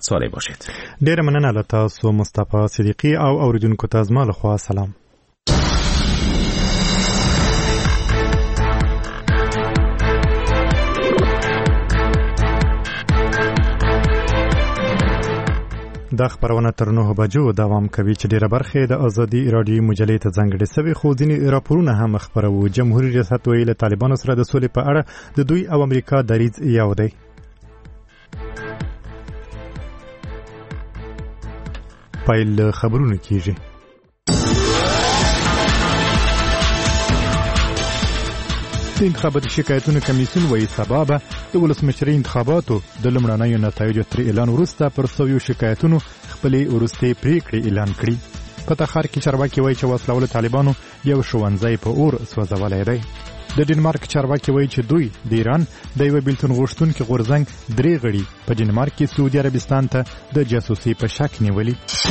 صالح باشید. ډیر مننه له تاسو مصطفی صدیقی او اوریدونکو ته زما لخوا سلام. دا خبرونه تر 9 بجو دوام کوي چې ډیره برخه د ازادي رادیو مجلې ته ځانګړې سوي خو ځینې راپورونه هم خبرو. جمهوریت ریاست ویلي طالبانو سره د سولې په اړه د دوی او امریکا دریځ یو دی. پایل خبرونه کیږي. د انتخاباتي شکایتونو کمیسیون وایي سبا به د ولسمشرۍ انتخاباتو د لومړنیو نتایجو تر اعلان وروسته پر سویو شکایتونو خپلې وروستۍ پریکړې اعلان کړي. په تخار کې چارواکي وایي چې وسلوالو طالبانو یو ښوونځی په اور سوځولی دی. د ډنمارک چارواکي وایي چې دوی د ایران د یوه بیلتون غوښتونکي غورځنګ 3 غړي په ډنمارک کې سعودي عربستان ته د جاسوسۍ په شک نیولي.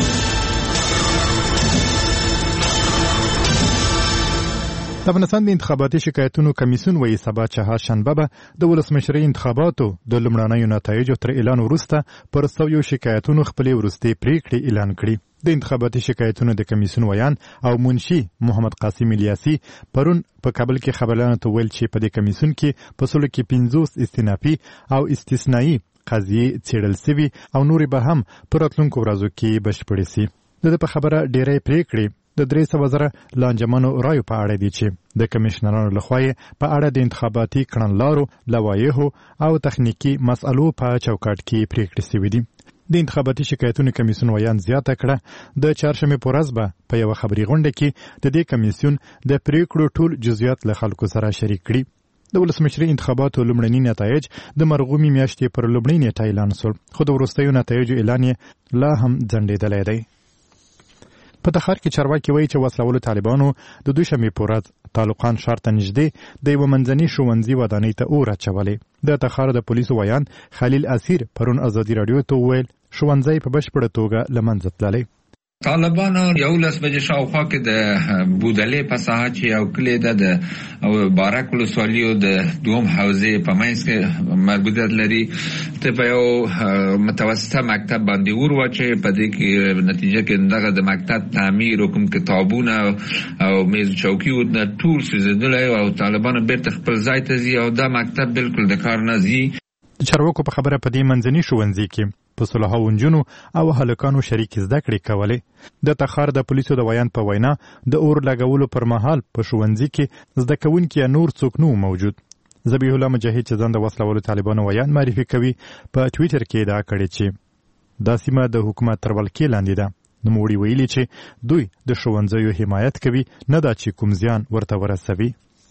د افغانستان د انتخاباتي شکایتونو کمیسیون وایي سبا چهارشنبه به د ولسمشرۍ انتخاباتو د لومړنیو نتایجو تر اعلان وروسته پر سویو شکایتونو خپلې وروستۍ پریکړې اعلان کړي. د انتخاباتي شکایتونو د کمیسیون ویان او منشي محمد قاسم الیاسي پرون په کابل کې خبريالانو ته ویل چې په دې کمیسیون کې په سلو کې 50 استینافي او استثنایی قضیې څېړل سوي او نورې به هم په راتلونکو ورځو کې بشپړې سي. د په خبره ډېرې پریکړې د 300,000 لانجمنو رایو په اړه دي چې د کمشنرانو لخوا په اړه د انتخاباتي کړنلارو لوایحو او تخنیکی مسالو په چوکاټ کې پریکړې شوې دي. د انتخاباتي شکایتونو کمیسیون ویان زیاته کړه د چهارشنبې په ورځ به په یوه خبري غونډه کې د دې کمیسیون د پریکړو ټول جزئیات له خلکو سره شریک کړي. د ولسمشرۍ انتخاباتو لومړني نتایج د مرغومي میاشتې پر لومړۍ نیټه اعلان شول خو د وروستیو نتایجو اعلان یې لا هم ځنډېدلی دی. په تخار کې چارواکي وایي چې وسلوالو طالبانو د دوشنبې په ورځ طالقان ښار ته نږدې د یوه منځني ښوونځي ودانۍ ته اور اچولی. د تخار د پولیسو ویان خلیل اسیر پرون ازادي راډیو ته وویل ښوونځی په بشپړه توګه له منځه تللی. طالبانو 11 بجې شاوخوا کې د بودلې په ساحه چې یو کلی ده د بارک ولسوالیو د دوم حوزې په منځ کې مربوطیت لري ته په یو متوسطه مکتب باندې اور واچوي. په دې کې نتیجه کې دغه د مکتب تعمیر کوم کتابونه او میز چوکۍ ټول سوځېدلی او طالبانو بیرته خپل ځای ته ځي او دا مکتب بالکل د کار نه ځي. د چارواکو په خبره په دې منځني ښوونځي کې په سلهاوو نجونو او هلکانو شریک زده کړې کولې. د تخار د پولیسو د ویان په وینا د اور لګولو پر مهال په ښوونځي کې زده کوونکي نور څوک نه موجود. ذبیح الله مجاهد چې ځان د وسلوالو طالبانو ویان معرفي کوي په ټویټر کې ادعا کړې چې دا سیمه د حکومت تر ولکې لاندې ده. نوموړي ویلي چې دوی د ښوونځیو حمایت کوي نه دا چې کوم زیان ورته ورسوي.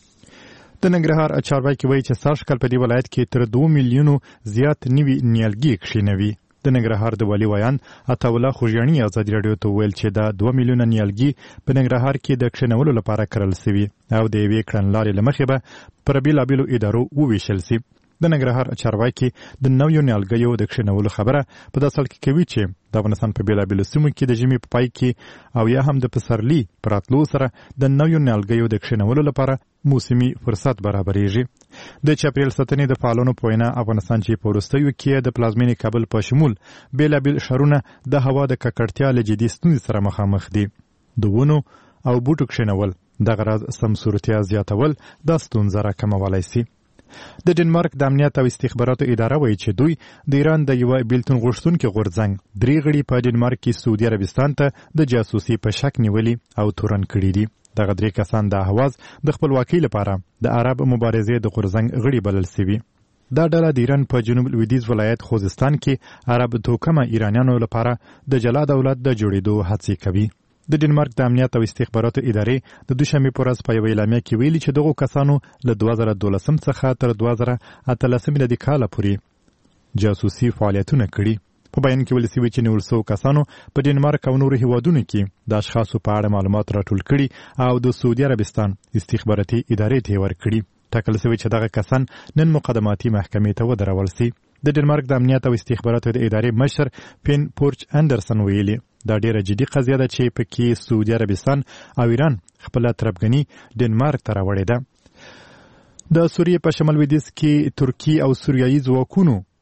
د ننګرهار چارواکي وایي چې سږ کال په دې ولایت کې تر 2 میلیونو زیات نوي نیالګي کښېنوي. د ننګرهار د والي ویان عطاالله خوږیاڼي ازادي راډیو ته ویل چې دا 2 میلیونه نیالګي په ننګرهار کې د کښېنولو لپاره کرل سوي او د یوې کړنلارې له مخې به پر بېلابېلو ادارو وویشل سي. د ننګرهار چارواکي د نویو نیالګیو د کښېنولو خبره په داسې حال کې کوي چې د افغانستان په بېلابېلو سیمو کې د ژمي په پای کې او یا هم د پسرلي په راتلو سره د نویو نیالګیو د کښېنولو لپاره موسمي فرصت برابرېږي. د چاپېریال ساتنې د فعالانو په وینا افغانستان چې په وروستیو کې د پلازمینې کابل په شمول بېلابېل ښارونه د هوا د ککړتیا له جدي ستونزې سره مخامخ دي. د ونو او بوټو کښېنول دغه راز سمسورتیا زیاتول دا ستونزه راکمولی سي. د ډنمارک د امنیت او استخباراتو اداره وایي چې دوی د ایران د یوه بیلتون غوښتونکي غورځنګ 3 غړي په ډنمارک کې سعودي عربستان ته د جاسوسۍ په شک نیولي او تورن کړي دي. دغه 3 کسان د اهواز د خپلواکۍ لپاره د عرب مبارزې د غورځنګ غړي بلل سوي. دا ډله د ایران په جنوب لویدیځ ولایت خوزستان کې عرب توکمه ایرانیانو لپاره د جلا دولت د جوړېدو هڅې کوي. د ډنمارک د امنیت او استخباراتو ادارې د دوشنبې په ورځ په یوه اعلامیه کې ویلي چې دغو کسانو له 2012 څخه تر 2018 میلادي کاله پورې جاسوسي فعالیتونه کړي. په بیان کې ویل شوي چې نیول شوو کسانو په ډنمارک او نورو هیوادونو کې د اشخاصو په اړه معلومات راټول کړي او د سعودي عربستان استخباراتي ادارې ته یې ورکړي. ټاکل شوي چې دغه کسان نن مقدماتي محکمې ته ودرول سي. د ډنمارک د امنیت او استخباراتو د ادارې مشر پین پورچ اندرسن ویلي دا ډیره جدي قضیه ده چې پکې سعودي عربستان او ایران خپله طرفګني ډنمارک ته راوړې ده. د سوریې په شمال لویدیځ کې ترکي او سوریایي ځواکونو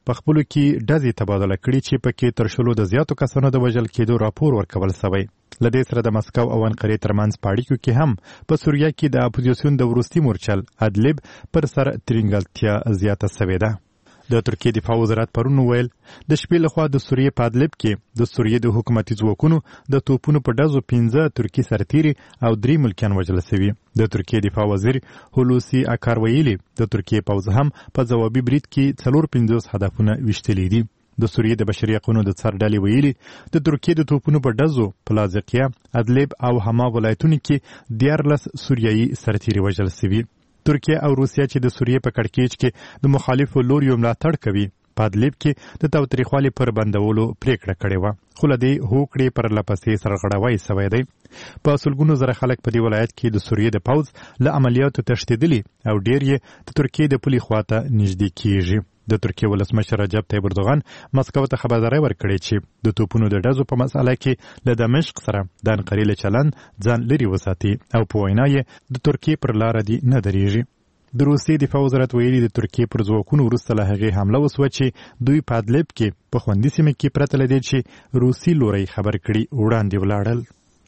په خپلو کې ډزې تبادله کړي چې پکې تر 100 د زیاتو کسانو د وژل کېدو راپور ورکول شوی. له دې سره د مسکو او انقرې ترمنځ په اړیکو کې هم په سوریه کې د اپوزیسیون د وروستي مورچل ادلب پر سر ترینګلتیا زیاته شوې ده. د ترکیې دفاع وزارت پرون ویل د شپې لخوا د سوریې په ادلب کې د سوریې د حکومتي ځواکونو د توپونو په ډزو 15 ترکي سرتیري او 3 ملکیان وژل شوي. د ترکیې دفاع وزیر هولوسی اکار ویلي د ترکیې پوځ هم په ځوابي برید کې 450 هدفونه ویشتلي دي. د سوریې د بشري حقوقو د څار ډلې ویلي د ترکیې د توپونو په ډزو په لاذقیه، ادلب او حما ولایتونو کې 14 سوریایي سرتیري وژل شوي. ترکیه او روسیه چې د سوریې په کړکېچ کې د مخالفو لوریو ملاتړ کوي په ادلب کې د تاوتریخوالي پر بندولو پریکړه کړې وه، خو له دې هوکړې پر لپسې سرغړاوی شوی دی. په سلګونو زره خلک په دې ولایت کې د سوریې د پوځ له عملیاتو تښتېدلي او ډېر یې د ترکیې د پولې خواته نږدې کېږي. د ترکیې ولسمشر رجب طیب اردوغان مسکو ته خبرداری ورکړې چې د توپونو د ډزو په مسأله کې له دمشق سره د انقرې له چلند ځان لرې وساتي او په وینا یې د ترکیې پر لاره دې نه درېږي. د روسیې دفاع وزارت ویلي د ترکیې پر ځواکونو وروسته له هغې حمله وسوه چې دوی په ادلب کې په خوندي سیمه کې پرته له دې چې روسي لوری خبر کړي وړاندې ولاړل.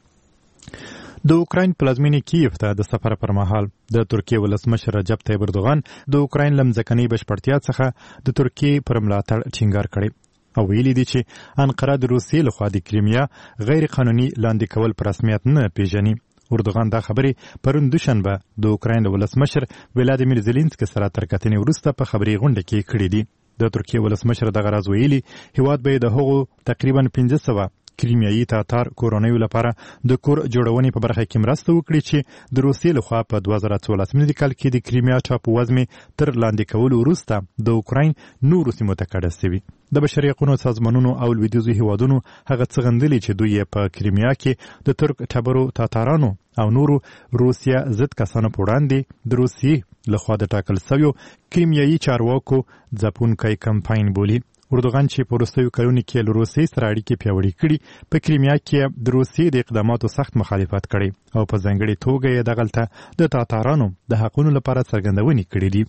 د اوکراین پلازمینې کیف ته د سفر پر مهال د ترکیې ولسمشر رجب طیب اردوغان د اوکراین لمځکنۍ بشپړتیا څخه د ترکیې پر ملاتړ ټینګار کړی او ویلي دي چې انقره د روسیې لخوا د کریمیا غیر قانوني لاندې کول په رسمیت نه پیژني. اردوغان دا خبرې پرون دوشنبه د اوکراین ولسمشر ولادیمیر زيلنسکي سره تر کتنې وروسته په خبري غونډه کې کړې دي. د ترکیې ولسمشر دغه راز ویلي هیواد به د هغو تقریبا 1500 کریمیایي تاتار کورنیو لپاره د کور جوړونې په برخه کې مرسته وکړي چې د روسیې لخوا په 2014 کال کې د کریمیا ټاپووزمې تر لاندې کولو وروسته د اوکراین نورو سیمو ته کډه شوي. د بشري حقوقو سازمانونو او لویدیځو هیوادونو هغه څه غندلي چې دوی په کریمیا کې د ترک ټبرو تاتارانو او نورو روسیا ضد کسانو په وړاندې د روسیې لخوا د ټاکل شویو کریمیایي چارواکو ځپونکی کمپاین بولي. اردوغان چې په وروستیو کلونو کې له روسیې سره اړیکې پیاوړې کړي په کریمیا کې د روسیې د اقداماتو سخت مخالفت کړی او په ځانګړې توګه یې دغلته د تاتارانو د حقونو لپاره څرګندونې کړې دي.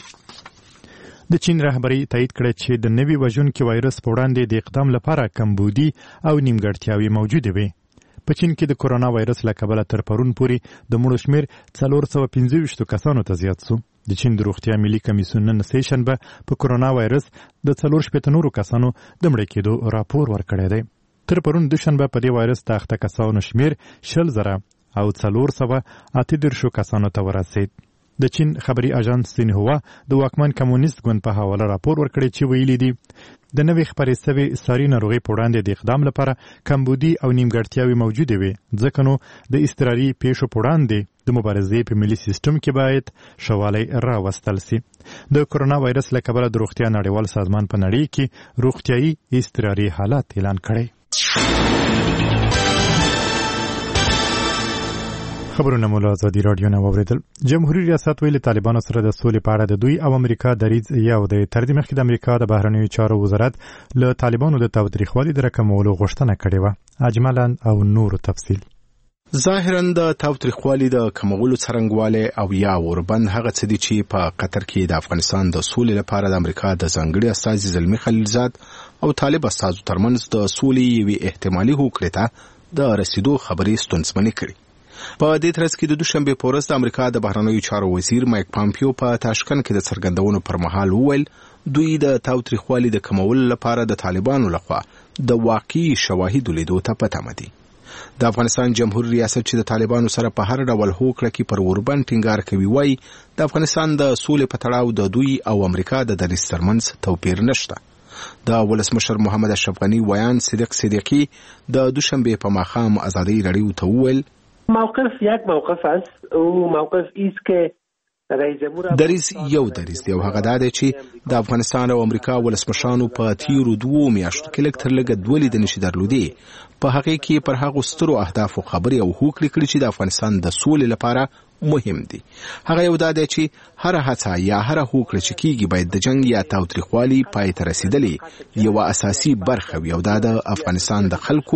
د چین رهبري تایید کړی چې د نوي وژونکي وایرس په وړاندې د اقدام لپاره کمبودي او نیمګړتیاوې موجودې وي. په چین کې د کورونا وایرس له کبله تر پرون پورې د مړو شمېر 425 کسانو ته زیات شو. د چین د روغتیا ملي کمیسیون نن سه شنبه په کورونا وایرس د 480 کسانو د مړه کېدو راپور ورکړی دی. تر پرون دوشنبه په دې وایرس د اخته کسانو شمېر 40,000 او 438 کسانو ته ورسید. د چین خبري اژانس سینهوا د واکمن کمونیست ګوند په حواله راپور ورکړی چې ویلي دي د نوې خپرې شوې ساري ناروغۍ په وړاندې د اقدام لپاره کمبودي او نیمګړتیاوې موجودې وي، ځکه نو د اضطراري پیښو په وړاندې د مبارزې په ملي سیستم کې باید شوالی راوستل سي. د کورونا وایرس له کبله د روغتیا نړیوال سازمان په نړۍ کې روغتیایي اضطراري حالت اعلان کړی. خبرونه مو له ازادي راډیو نه واوریدل. جمهوریت ریاست ویلي طالبانو سره د سولې په اړه د دوی او امریکا دریځ یو دی. تر دې مخکې د امریکا د بهرنیو چارو وزارت له طالبانو د تاوتریخوالي د راکمولو غوښتنه کړې وه. اجمالا او نور تفصیل. ظاهرا د تاوتریخوالي د کمولو څرنګواله او یا وربند هغه څه دي چې په قطر کې د افغانستان د سولې لپاره د امریکا د ځانګړي استازي زلمی خلیلزاد او طالب استازو ترمنځ د سولې یوې احتمالي هوکړې ته د رسیدو خبرې ستونزمنې کړې. په دې ترڅ کې د دوشنبه په ورځ د امریکا د بهرنیو چارو وزیر مایک پامپیو په تاشکند کې د څرګندونو پر مهال وویل دوی د تاوتریخوالي د کمولو لپاره د طالبانو لخوا د واقعي شواهدو لیدو ته په تمه دي. د افغانستان جمهوریت ریاست چې د طالبانو سره په هر ډول هوکړه کې پر وربند ټینګار کوي وایي د افغانستان د سولې په تړاو د دوی او امریکا د دریځ ترمنځ توپیر نشته. د ولسمشر محمد اشرف غني ویان صدیق صدیقی د دوشنبه په ماښام ازادي رادیو ته وویل موقف یک موقف است او موقف است که رئیس جمهور دریز یو دریز دی او هغه دا دی چې د افغانستان او امریکا ولسمشرانو په تیرو 2 میاشتو کې لږ تر لږه 2 لیدنې شي درلودي. په هغه کې پر هغو سترو اهدافو خبرې او هوکړې کړې چې د افغانستان د سولې لپاره مهم دي. هغه یو دا دی چې هر هڅه یا هر هوکړه چې کیږي باید د جنگ یا تاوتریخوالي پای ته رسیدلې یو اساسي برخه وي او دا د افغانستان د خلکو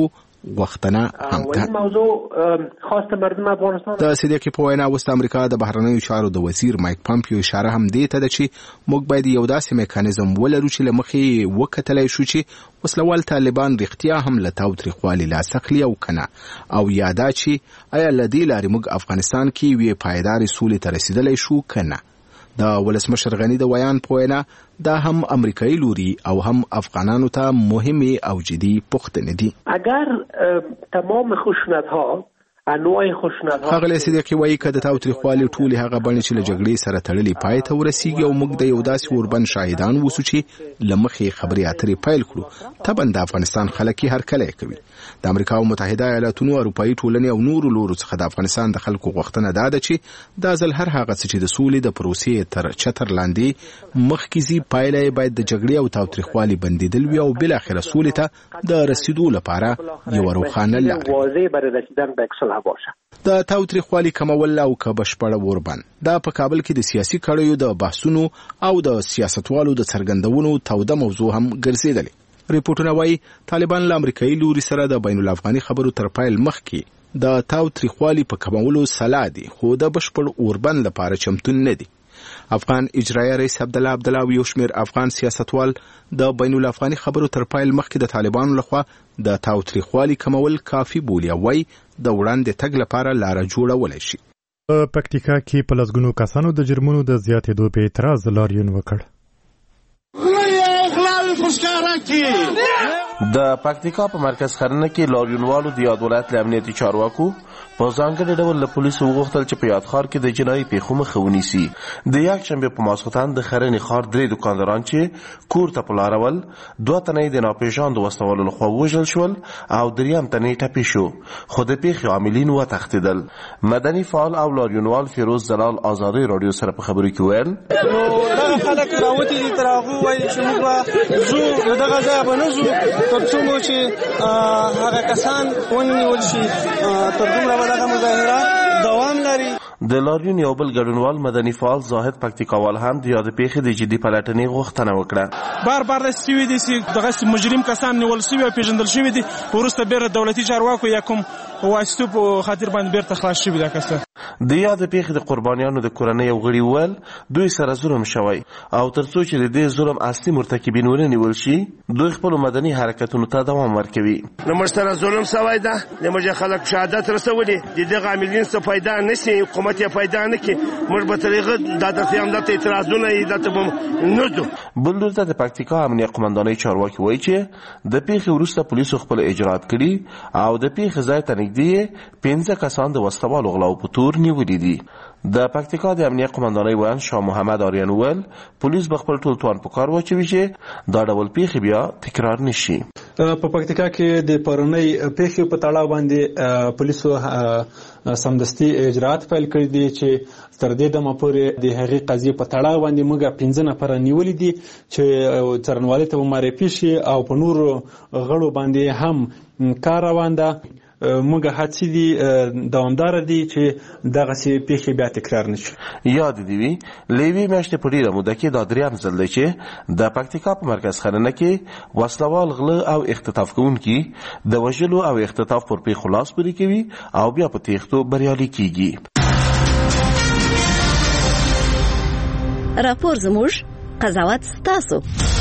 غوښتنه هم ده. موضوع خواست مردم افغانستان د صدیقي په وینا وست امریکا د بهرنیو چارو د وزیر مایک پامپیو اشاره هم دی ته چې موږ باید یو داسې میکانیزم ولرو چې لمخې وکتلای شو چې وسلوال طالبان رښتیا هم له تاوتریخوالي لاس اخلي او کنه او یادا چې آیا لدی لاري موږ افغانستان کې وی پایدار سولې ته رسیدلای شو کنه. د ولسمشر غنی د ویان په وینا دا هم امریکایي لوري او هم افغانانو ته مهمه او جدي پوښتنې دي. اگر تمام خشونت‌ها انواع خشونت‌ها هغه صدیقي وایي کده تاوتریخوالي ټولي هغه بڼې چې له جګړې سره تړلې پای ته ورسیږي او موږ د یو داسې اوربن شاهدان ووسو چې لمخې خبري اترې پیل کړو طبعا د افغانستان خلک هر کله کوي. د امریکا او متحده ایالاتونو اروپאי ټولنې او نورو لورو څخه د افغانستان د خلکو غوښتنه ده چې د ځل هر هغه څه چې د سولې د پروسې تر چتر لاندې مخکې پایله باید د جګړې او تاوتریخوالي بندیدل وي او بل اخر سولې ته د رسیدو لپاره یو روښانه لار واضح برای رسیدن به صلح باشه. د تاوتریخوالي کمول او بشپړه اوربن دا په کابل کې د سیاسي کړیو د بحثونو او د سیاستوالو د څرګندونو توده موضوع هم ګرځیدلې. ریپورتونه وايي طالبان له امریکایي لوري سره د بین الافغاني خبرو تر پایل مخکې د تاوتریخوالي په کمولو سلا دي خو د بشپړ اوربن لپاره چمتون نه دي. افغان اجرایي رئیس عبدالله او یو شمېر افغان سیاستوال د بین الافغاني خبرو تر پایل مخکې د طالبانو لخوا د تاوتریخوالي کمول کافي بولي او وايي د وړاندې تګ لپاره لار جوړولای شي. په پکتیکا کې په لسګونو کسانو د جرمونو د زیاتېدو په اعتراض لاریون وکړ. د پکتیکا په مرکز خرنه کې لاریونوالو د یاد ولایت له امنیتي چارواکو په ځانګړي ډول له پولیسو وغوښتل چې په یاد ښار کې د جنایي پیښو مخه ونیسي. د یکشنبې په ماسخوتن د خرنې ښار 3 دکانداران چې کور ته په لارول 2 تنه د ناپېژاندو وسلوالو لخوا وژل شول او 3 تنه ټپي شو خو د پیښې عاملین وتښتېدل. مدني فعال او لاریونوال فیروز زلال ازادي رادیو سره په خبرو کې ویل نو خلک راوتي دي تر هغه وایي چې موږ زو دغه ځای به نه زو تر څو چې هغه کسان ونیول شي تر دومره به دغه مظاهره دوام لري. د لاریون یو بل ګډونوال مدني فعال زاهد پکتیکاوال هم د یاد پیښې د جدي پلټنې غوښتنه وکړه. بار سوي دي چې دغه مجرم کسان نیول شوي او پیژندل شوي دي وروسته بیرته دولتي چارواکو یا کوم واسطو په خاطر باندې بیرته خلاص شوي دا کسان. د یاد پیښې د قربانیانو د کورنۍ یو غړي وویل دوی سره ظلم شوی او تر څو چې د دې ظلم اصلي مرتکبین ونیول شي دوی خپل مدني حرکتونو ته دوام ورکوي. موږ سره ظلم شوی ده موږ خلک شهادت رسولي دغه عاملین څه فایده نشي حکومت یې فایده نه کوي موږ به طریقه د سیاست اعتراضونه یې د نه دو. بل لورته د پکتیکا امنیه قومندانۍ چارواکي وایي چې د پیښې وروسته پولیسو خپل اجرات کړي او د پیښې ځای ته نږدې 15 کسان د وسلوالو غلاو په تور نیولي دي. د پکتیکا د امنیه قومندانۍ ویان شاه محمد آریان ویل پولیس به خپل ټول توان په کار واچوي چې دا ډول پیښې بیا تکرار نشي. په پکتیکا کې د پرونی پیښې په تړاو باندې پولیسو سمدستي اجرات پیل کړی دي چې تر دې دمه پورې د هغې قضیې په تړاو باندې موږ 15 نفر نیولي دي چې څارنوالۍ ته معرفي شي او په نورو غړو باندې هم کار روان ده. موږ هڅې دي دوامدار دي چې دغه پیښې بیا تکرار نشي. یاد دی وی لیوی میاشتې په ډیره موده کې دا دریم ځل دی چې د پکتیکا په مرکز خرنه کې وسلوال غله او اختطاف کوونکي د وژلو او اختطاف پر پیښو لاس پورې کوي او بیا په تیښتو بریالي کیږي. راپور زموږ قضاوت ستاسو.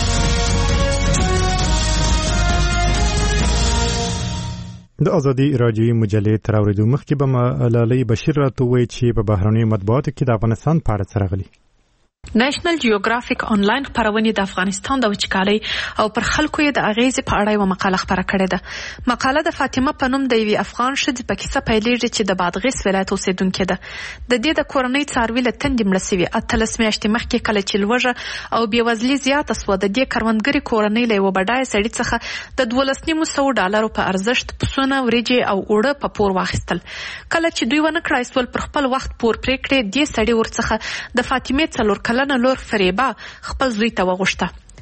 د ازادي راډیوي مجلې تر اورېدو مخکې به ملالۍ بشیر راته ووایي چې په بهرنیو مطبوعاتو کې د افغانستان په اړه څه راغلي. نېشنل جیوګرافیک آنلاین خپرونې د افغانستان د وچکالۍ او پر خلکو یې د اغیزې په اړه یوه مقاله خپره کړې ده. مقاله د فاطمه په نوم د یوې افغان ښځې په کیسه پیلېږي چې د بادغیس ولایت اوسېدونکې ده. د دې د کورنۍ څاروي له تندې مړه سوي 18 میاشتې مخکې کله چې لوږه او بېوزلي زیاته سوه د دې کروندګرې کورنۍ له یوه بډایه سړي څخه د $12,900 په ارزښت پسونه وریجې او اوړه په پور واخیستل. کله چې دوی ونه کړای سول پر خپل وخت پور پرې کړې دې سړي ورڅخه د فاطمې 4 کلنه لور فریبه خپل زوی ته وغوښته.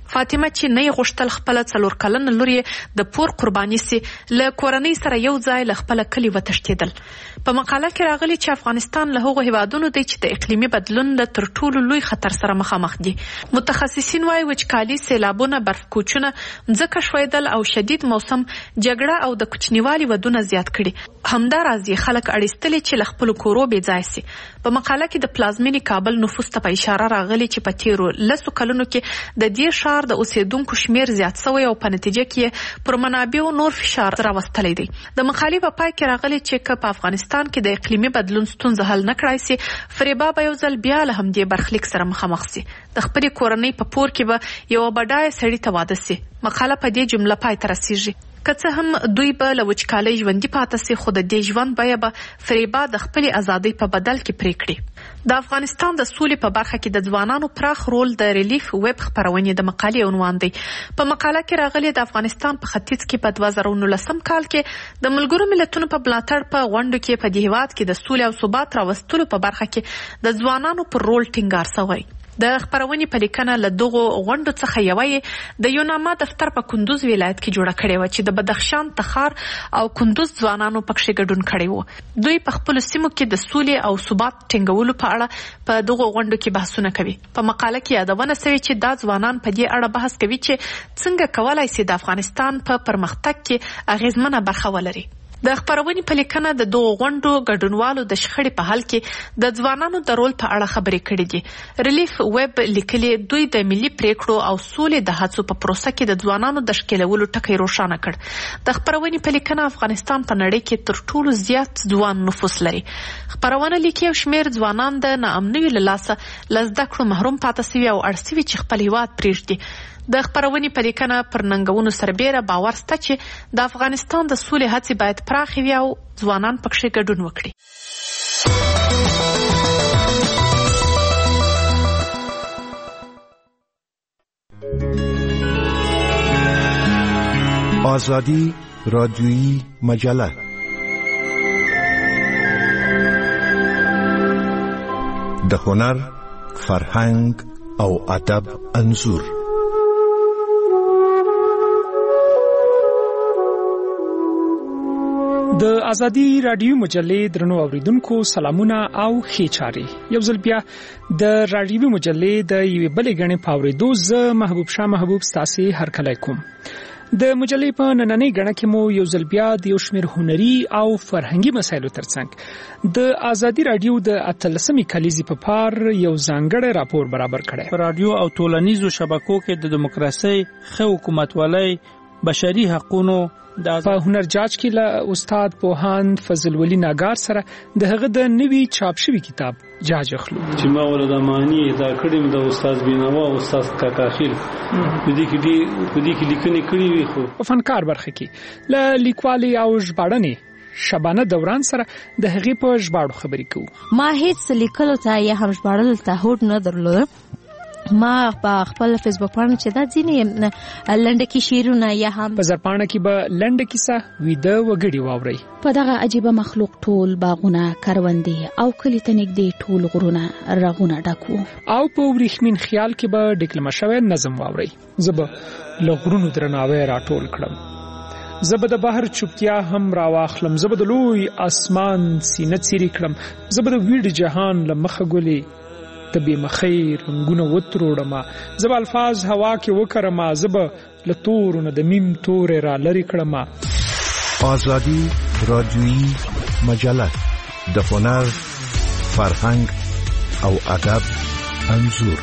فاطمه چې نه غوښتل خپل 4 کلن لور د پور قرباني سي له کورنۍ سره یو ځای له خپل کلی وتښتیدل. په مقاله کې راغلي چې افغانستان له هغو هیوادونو دی چې د اقلیمي بدلون له تر ټولو لوی خطر سره مخامخ دي. متخصصین وايي وچکالي، سیلابونه، برف کوچونه، ځمکه ښویدل او شدید موسم، جګړه او د کوچنیوالي ودونه زیات کړي. همداراز خلک اړیستلي چې له خپل کورو بې ځای سي. په مقاله کې د پلازمینې کابل نفوس ته په اشاره راغلي چې په تیرو 10 کلونو کې د دې ښار د اوسیدونکو شمیر زیات شوی او په نتیجه کې پر منابعو نور فشار راوستلی دی. د مقالې په پای کې راغلي چې په افغانستان کې د اقلیمي بدلون ستونزه حل نه کړای سي، فریبا به یو ځل بیا له همدې برخلیک سره مخامخ سي. د خپلې کورنۍ په پور کې به یو بډایه سړي ته واده سي. مقاله په دې جمله پای ته رسیږي. که څه هم دوی به له وچکالۍ ژوندي پاتې سي، خو د دې ژوند بیه به فریبا د خپلې ازادۍ په بدل کې پرې کړي. د افغانستان د سولې په برخه کې د ځوانانو پراخ رول د ریلیف ویب خپرونې د مقالې عنوان دی. په مقاله کې راغلي د افغانستان په ختیځ کې په 2019 کال کې د ملګرو ملتونو په ملاتړ په غونډو کې په دې هیواد کې د سولې او ثبات راوستلو په برخه کې د ځوانانو پر رول ټینګار شوی. د خپرونې په لیکنه له دغو غونډو څخه یوه د یوناما دفتر په کندوز ولایت کې جوړه کړې و چې د بدخشان، تخار او کندوز ځوانانو پکې ګډون کړی و. دوی په خپل سیمو کې د سولې او ثبات ټینګولو په اړه په دغو غونډو کې بحثونه کوي. په مقاله کې یادونه شوې چې دا ځوانان په دې اړه بحث کوي چې څنګه کولای شي د افغانستان په پرمختګ کې اغیزمنه برخه ولري. د خپرونې په لیکنه د دغو غونډو ګډونوالو د شخړې په حل کې د ځوانانو د رول په اړه خبرې کړې دي. ریلیف ویب لیکلي دوی د ملي پریکړو او سولې د هڅو په پروسه کې د ځوانانو د ښکېلولو ټکی روښانه کړ. د خپرونې په لیکنه افغانستان په نړۍ کې تر ټولو زیات ځوان نفوس لري. خپرونه لیکي یو شمېر ځوانان د ناامنیو له لاسه له زده کړو محروم پاتې شوي او اړ شوي چې خپل هیواد پرېږدي. د خپرونې په لیکنه پر ننګونو سربیره باور شته چې د افغانستان د سولې هڅې باید پراخې وي او ځوانان پکې ګډون وکړي. آزادی رادیویی مجله د هنر، فرهنګ او ادب انځور. د ازادي رادیو مجلې درنو اوریدونکو سلامونه او ښې چارې. یو ځل بیا د رادیو مجلې د یوې بلې غړې په اورېدو زه محبوب شاه محبوب ستاسو هرکلی کوم. د مجلې په نننۍ غړه کې مو یو ځل بیا د یو شمېر هنري او فرهنګي مسایلو ترڅنګ د ازادي رادیو د 18مې کلیزې په پار یو ځانګړی راپور برابر کړی. په رادیو او ټولنیزو شبکو کې د دیموکراسي، ښه حکومتولۍ، بشري حقوقو په هنر جاج کې له استاد پوهاند فضل ولی ناګار سره د هغه د نوي چاپ شوی کتاب جاج اخلو چې ما ولدا معنی دا کړم د استاد بینوا او استاد کاکاخیل په دې کې لیکنې کړې وي. خو په فنکار برخه کې له لیکوالي او ژباړنې شبانه دوران سره د هغې په ژباړو خبرې کوو. ما هیڅ لیکلو ته یا هم ژباړلو ته هوډ نه درلود. ما په خپل فیسبوک باندې چې دا ځینې لنډکي شعرونه یا هم په زرپاڼه کې به لنډه کیسه ویده وګړي واوري. په دغه عجیبه مخلوق ټول باغونه، کروندې او کلی ته نږدې ټول غرونه رغونه ډکو او په وریښمین خیال کې به ډیکلمه شوی نظم واوري. زه به له غرونو درناوی راټول کړم، زه به د بحر چوپتیا هم راواخلم، زه به د لوی اسمان سینه څیرې کړم، زه به د ویډ جهان له مخه ګلې د بې مخۍ رنګونه وتروړم، زه به الفاظ هوا کې وکرم، زه به له تورو نه د میم تورې را لرې کړم. آزادی رادیویی مجله د هنر، فرهنګ او ادب انځور.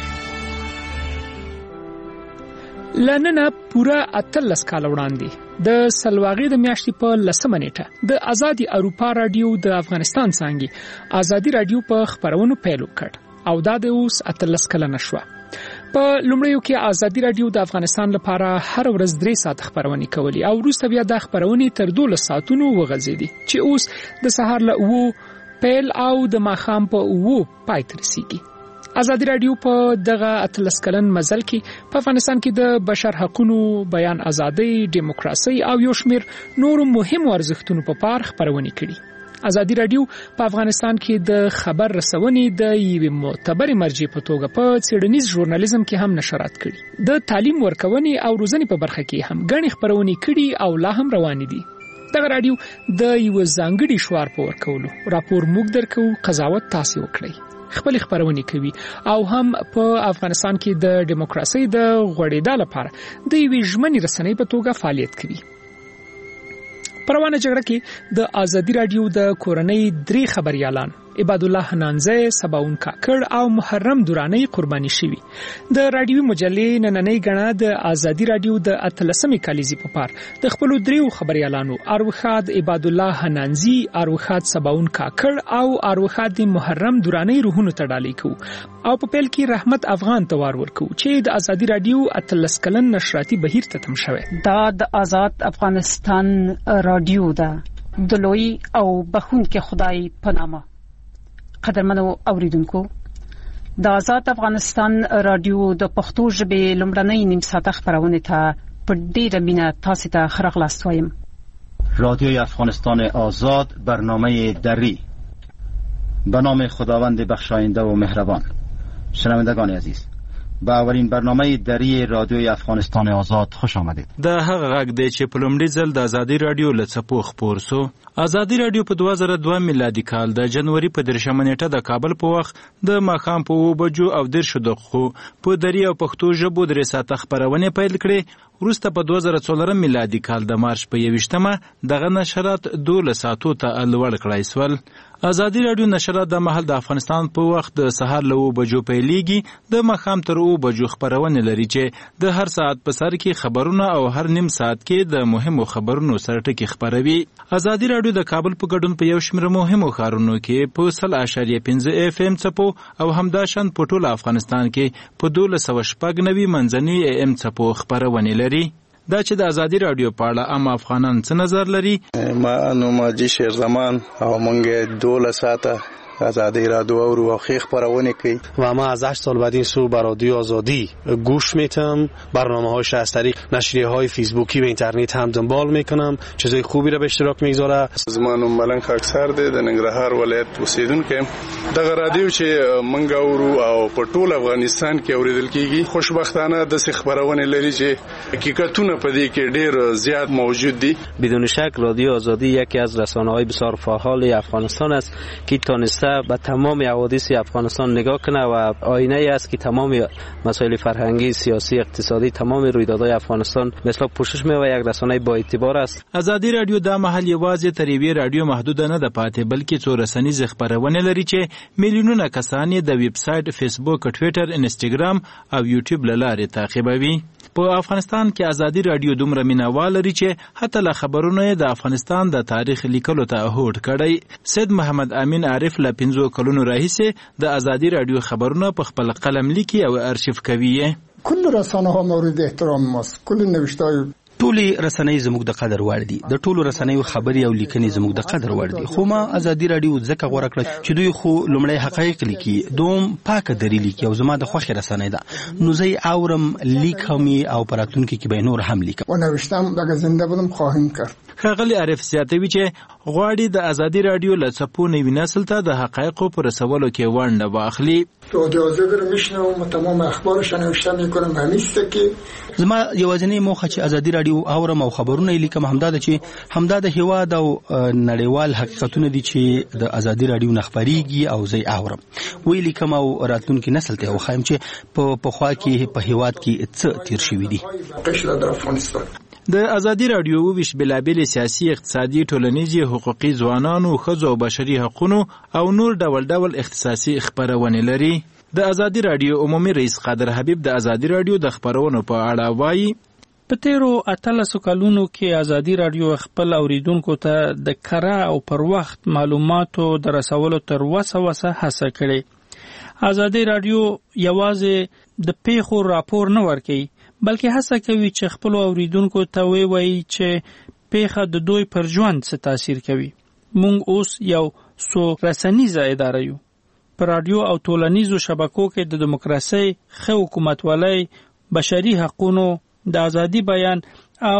لننه پوره 18 کال وړاندې د سلواغې د میاشتې په 10 نیټه د آزادي اروپا رادیو د افغانستان څنګه آزادي رادیو په خبرونو پیل وکړ او دا د اوس 18 کلنه شوه. په لومړیو کې آزادي رادیو د افغانستان لپاره هر ورځ 3 ساعت خبرونه کوي او وروسته بیا د خبرونه تر 12 ساعتونو وغځېدي چې اوس د سهار له 9 پیل او د ماښام په 9 پای ته رسیږي. آزادي رادیو په دغه 18 کلن مزل کې په افغانستان کې د بشر حقوقو، بیان ازادي، دیموکراسي او یو شمېر نورو مهمو ارزښتونو په پار خبرونه کړي. ازادي رادیو په افغانستان کې د خبر رسونې د یوې معتبرې مرجع په توګه په څېړنیز ژورنالیزم کې هم نشرات کړي. د تعلیم ورکونې او روزنې په برخه کې هم غني خبرونه کړي او لا هم روان دي. دغه رادیو د یو ځانګړي شوار په ورکولو راپور موږ درکو، قضاوت تاسو وکړئ. خپل خبرونه کوي او هم په افغانستان کې د دیموکراسي د غوړېدا لپاره د یوې ژمنې رسنۍ په توګه فعالیت کوي. پروانه جګړه کې د ازادي رادیو د کورنۍ 3 خبريالان عباد الله حنانزه، سباون کاکړ او محرم دورانی قرباني شوي. د رادیوي مجلې نننۍ غڼه د ازادي رادیو د 13مې کالیزې په پار د خپل 3 خبريالانو اروخاد عباد الله حنانزي، اروخاد سباون کاکړ او اروخاد محرم دورانی روحونو تړالې کو او په پیل کې رحمت افغان توار ورکو چې د ازادي رادیو 13 کلن نشراتي بهیر ته تم شوه. دا د آزاد افغانستان رادیو ده د لوی او بخونکي خدای په نامه. قدرمنو اوریدونکو، د آزاد افغانستان رادیو د پښتو ژبې لومړنۍ نیم ساعته خبرونه ته په ډیره مینه تاسو ته خراغلاست وایم. رادیوی افغانستان آزاد، برنامه دری، به نام خداوند بخشاینده و مهربان. شنوندگان عزیز، با اولین برنامه دری رادیوی افغانستان آزاد خوش آمدید. دا هغه غږ دی چې په لومړي ځل د ازادي رادیو له څپو خپور سو. ازادي رادیو په 2002 میلادي کال د جنوري په 13 نیټه د کابل په وخت د ماښام په 2 بجو او 10 دقیقو په دری او پښتو ژبو 3 ساعته خبرونه پیل کړې. وروسته په 2014 میلادي کال د مارچ په 21مه دغه نشرات 12 ساعتو ته لوړ کړای سول. ازادي رادیو نشرات د محل د افغانستان په وخت د سهار له 2 بجو پیلېږي، د ماښام تر 2 بجو خبرونه لري چې د هر ساعت په سر کې خبرونه او هر نیم ساعت کې د مهمو خبرونو سره ټکی خبروي. ازادي رادیو د کابل په ګډون په یو شمېر مهمو ښارونو کې په 100.5 FM څپو او همداشان په ټول افغانستان کې په 1290 منځني AM څپو خبرونه لري. دا چې د ازادي رادیو په اړه عام افغانان څه نظر لري؟ ما نوماجي شیر زمان او مونږ 12 ساعته ازادی رادیو او خیخ خبرونه کوي و ما از 8 سال بعد این سو بر رادیو آزادی گوش میتم، برنامه‌هاش از طریق نشریه‌های فیسبوکی و اینترنت هم دنبال میکنم، چیزای خوبی را به اشتراک میگذاره. زمانو ملنګ اکثر د ننګرهار ولایت اوسیدونکو دغه رادیو چې منګ اورو او په ټول افغانستان کې اوریدل کیږي. خوشبختانه د خبرونه لري چې حقیقتونه په دې کې ډیر زیات موجود دي. بدون شک رادیو آزادی یکی از رسانه‌های بسیار فعال افغانستان است که تونسته به تمام حوادث افغانستان نگاه کنه و آینه ای است که تمام مسائل فرهنگی، سیاسی، اقتصادی، تمام رویدادهای افغانستان مثلا پوشش می‌یابد. یک رسانه با اعتبار است. ازادي رادیو د محل یوازې تر یوې رادیو محدود نه ده پاتې، بلکې څو رسنیز خبرونه لري چې میلیونونه کسان د ویب سټ، فیسبوک، ټوئیټر، انسټاګرام او یوټیوب له لارې تعقیبوي. په افغانستان کې ازادي رادیو دومره مینوال لري چې حتی له خبرونو د افغانستان د تاریخ لیکلو ته هوډ کړی. سید محمد امین عارف له 15 کلونو راهیسې د ازادي رادیو خبرونه په خپل قلم لیکي او ارشیف کوي. کل رسانه ها مورد احترام ماست. کل نوشته‌های ټولې رسنۍ زموږ د قدر وړ دي. د ټولو رسنیو خبري او لیکنې زموږ د قدر وړ دي. خو ما ازادي رادیو ځکه غوړه کړه چې دوی خو لومړی حقایق لیکي، دوم پاکه دری لیکي او زما د خوښې رسنۍ ده. نو زه اورم، لیکم او پراتونکو کې به نور هم لیکم. و نوشتم اگه زنده بودم خواهیم کرد. ښاغلی عارف زیاتوي چې غواړي د ازادي رادیو له څپو نوي نسل ته د حقایقو په رسولو کې ونډه واخلي. رادیو آزادی رو میشنوم و تمام اخبارش نوشته میکنم. همیشه که زما یوازینی موخه چې ازادي رادیو اورم او خبرونه لیکم همدا ده چې همدا د هیواد او نړیوال حقیقتونه دي چې د ازادي رادیو نخبريږي او زه اورم. وی لیکم او راتلونکي نسل ته وخایم چې په خوا کې په هیواد کې څه تیر شوی دي. د ازادي رادیو ویش بلابل سیاسي، اقتصادي، ټولنیزي، حقوقي، ځوانانو، ښځو او بشري حقوقو او نور ډول اختصاصي خبرونه لري. د ازادي رادیو عمومي رئیس قادر حبیب د ازادي رادیو د خبرونو په اړه وایي: په تیرو 18 کلونو کې ازادي رادیو خپل اوریدونکو ته د کره او پر وخت معلوماتو د رسولو تر وسه هڅه کړې. ازادي رادیو یوازې د پیښو راپور نه ورکوي، بلکې هڅه کوي چې خپل اوریدونکو ته وایي چې پیښه د دوی پر ژوند څه تاثیر کوي. موږ اوس یو څو رسنیزه اداره یو. په رادیو او ټولنیزو شبکو کې د دیموکراسي، ښه حکومتولۍ، بشري حقوقو، د ازادي بیان او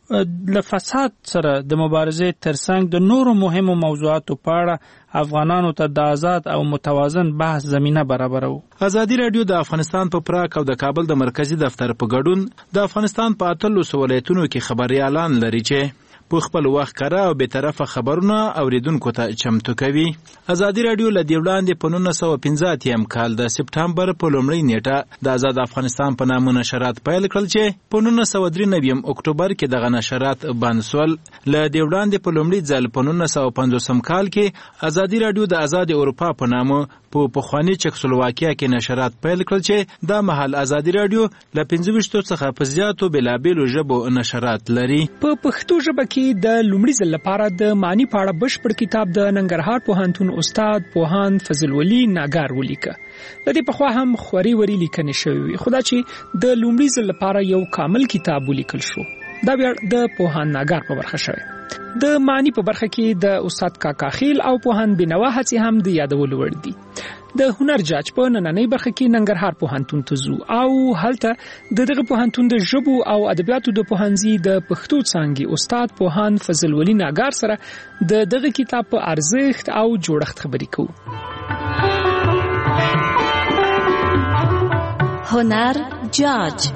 له فساد سره د مبارزې ترڅنګ د نورو مهمو موضوعاتو په اړه افغانانو ته د آزاد او متوازن بحث زمينه برابرو. ازادي رادیو د افغانستان په پراک او د کابل د مرکزی دفتر په ګډون د افغانستان په 8 ولایتونو کې خبريالان لري چې په خپل وخت کړه او به طرفه خبرونه اوریدونکو ته چمتو کوي. ازادي رادیو له دیولاندې په 1915 کال د سپټمبر په لومړۍ نیټه د آزاد افغانستان په نامه نشرات پیل کړل چې په 1993 اکتوبر کې دغه نشرات بند شول. له دیولاندې په لومړي ځل په 1950 کال کې ازادي رادیو د آزاد اروپا په نامه په پخوانی چکسلواکیا کې نشرات پیل کړل چې د محل ازادي رادیو له 25 څخه په زیاتو بلابلو ژبو نشرات لري. په پښتو ژبه کې د لومړي ځل لپاره د معنی په اړه بشپړ کتاب د ننګرهار پوهنتون استاد پوهاند فضل ولی ناګار ولیکه. د دې په خوا هم خوري وری لیکنې شوې خو دا چې د لومړي ځل لپاره یو کامل کتاب ولیکل شو دا بیا د پوهاند ناګار په برخه شوی. د معنی په برخه کې د استاد کاکا خیل او پوهاند بنوا هڅې هم د یادولو وړ دي. د هنر جاج په نننۍ برخه کې ننګرهار پوهنتون ته ځو او هلته دغه پوهنتون د ژبو او ادبیاتو د پوهنځي د پښتو څانګې استاد پوهاند فضل ولی ناګار سره دغه کتاب په ارزښت او جوړښت خبرې کوو. هنر جاج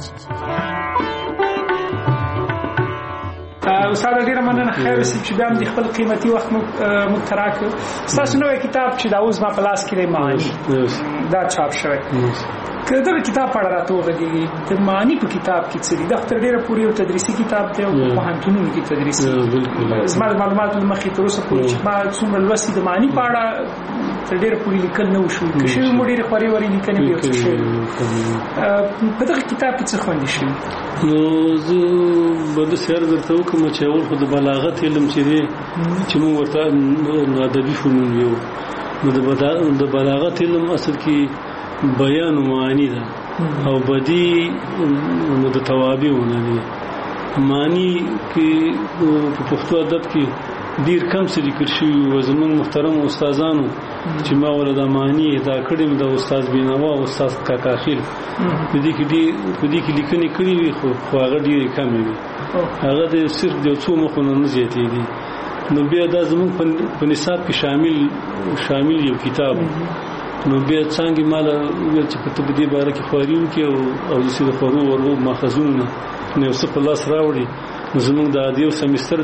استاد ډیره مننه خیر سي چې بیا د خپل قیمتي وخت مو تراک تاسو نوې کتاب چې دا اوس ما په لاس کې معنی دا چاپ شوی کله دا کتاب پڑھ راته وغږیږي د معنی په کتاب کې څه دي د خپل ډیره پوری او تدریسي کتاب دی او په پوهنتونونو کې تدریسي زما معلومات مخې تر اوسه پورې چې ما څومره لوستي د معنی په اړه تر ډیره پوری لیکل نه وشو که شی مو ډیره خوري وری لیکنې به څه شي په دغه کتاب کې څه خوندې شي. نو زه به د سیر درته وکم چې اول خو د بلاغت علم چې دی چې موږ ورته ادبي فنون یو نو د بلاغت علم اصل کې بیان و معنی ده او بدی نو د توابعونه دي. معنی کې په پښتو ادب کې ډیر کم څه لیکل شوي و زموږ محترم استادانو چې ما ولدا معنی دا کړم د استاد بینوا او استاد کاکا خیل په دې کې لیکنې کړې وي خو هغه ډیره کم وي هغه د صرف د څو مخونو نه زیاتې دي. نو بیا دا زموږ په نصاب کې شامل یو کتاب نو بیا څنګه مال چې په دې باره کې خواريو کې او د سید خورو ورو ماخذونه نو څه په لاس راوړي زموږ د عادي سمستر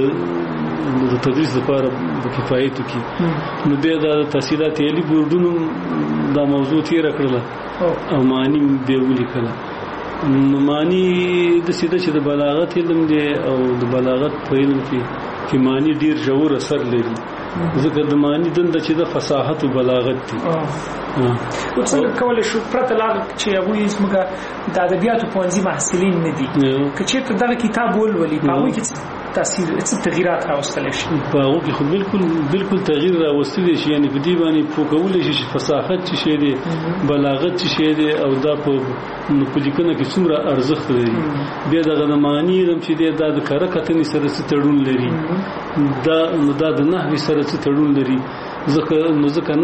د تدریس لپاره د کفایت کی نو بیا د تحصیلات عالی بورډونو دا موضوع تیر کړل او معنی به ولیکل. نو معنی د سیده چې د بلاغت علم دی او د بلاغت په علم کې معنی ډیر ژور اثر لري ځکه د معنی دنده چې د فصاحت او بلاغت دی. او څنګه کولای شو پرته لا چې هغه زموږ د ادبیاتو پوهنځي محصلین نه دي که چېرته دغه کتاب ولولي په هغه کې تاثیر څه تغیرات راوستل شي په هغه کې خو بالکل تغییر راوستل شي یعنی په دې باندې پوکول شي چې فصاحت څه شی دی بلاغت څه شی دی او دا په لیکنه کې څومره ارزښت لري. بیا دغه معنی هم چې دی دا د کار کتنې سره څه تړون لري دا د نحوی سره څه تړون لري ځکه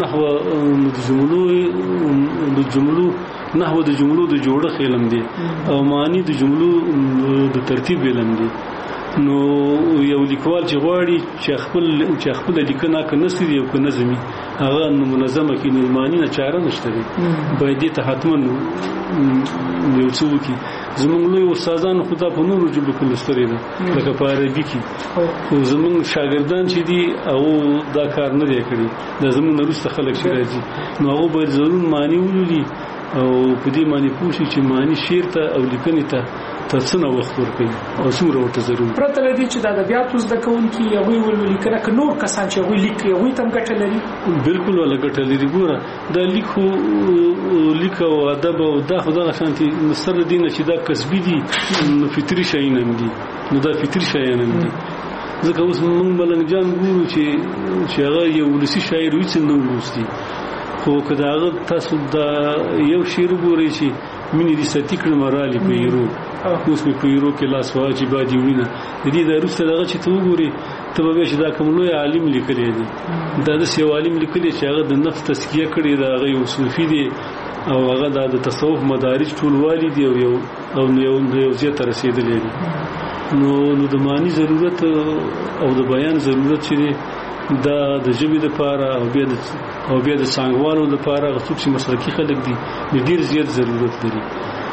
نحو د جملو د جوړښت علم دی او معنی د جملو د ترتیب علم دی. نو یو لیکوال چې غواړي چې خپل لیکنه کنه نثري او کنه نظمي هغه منظمه کې نو معنی نه چاره نشته دی باید ته حتما یو څو کې زمونږ لوی استادانو خدا په نورو ژبو کې لستري ده لکه په عربي کې خو زمونږ شاګردان چې دي او دا کار نه دی کړی دا زمونږ وروسته خلک چې راځي نو هغه باید ضرور معنی ولولي او په دې معنی پوه شي چې معنی شعر ته او لیکنې ته څنګه وخت ورکړي او څومره ورته ضروري پرته لدی چې د ادبیاتو زده کوونکي هغوی ولولي کنه که نور کسان چې هغوی لیکي هغوی ته هم ګټه لري. بالکل ولا ګټه لري. ګوره دا لیک او ادب او دا خو دغه شانتي سره دي چې دا کسبي دي نو فطري شیان هم دي نو دا فطري شیان هم دي ځکه اوس موږ ملنګ جان ګورو چې هغه یو ولسي شاعر وي چې نو لوستي خو که دا تاسو دا یو شعر ګورئ چې مینې دې ستی کړم رالی په ایرو اوس مې په ایرو کې لاس واچي بادي وینه د دې د وروسته دغه چې ته وګورې ته به چې دا کوم لوی عالم لیکلی دی دا داسې یو عالم لیکلی چې هغه د نفس تزکیه کړې ده هغه یو صوفي دی او هغه د تصوف مدارج ټولوالی دی او یو ځای ته رسېدلی دی. نو د معنی ضرورت او د بیان ضرورت چې دا د ژبې لپاره او بیا د څنګهوالو لپاره غوښتل چې مسلکي خلک دي ډیر زیات ضرورت لري.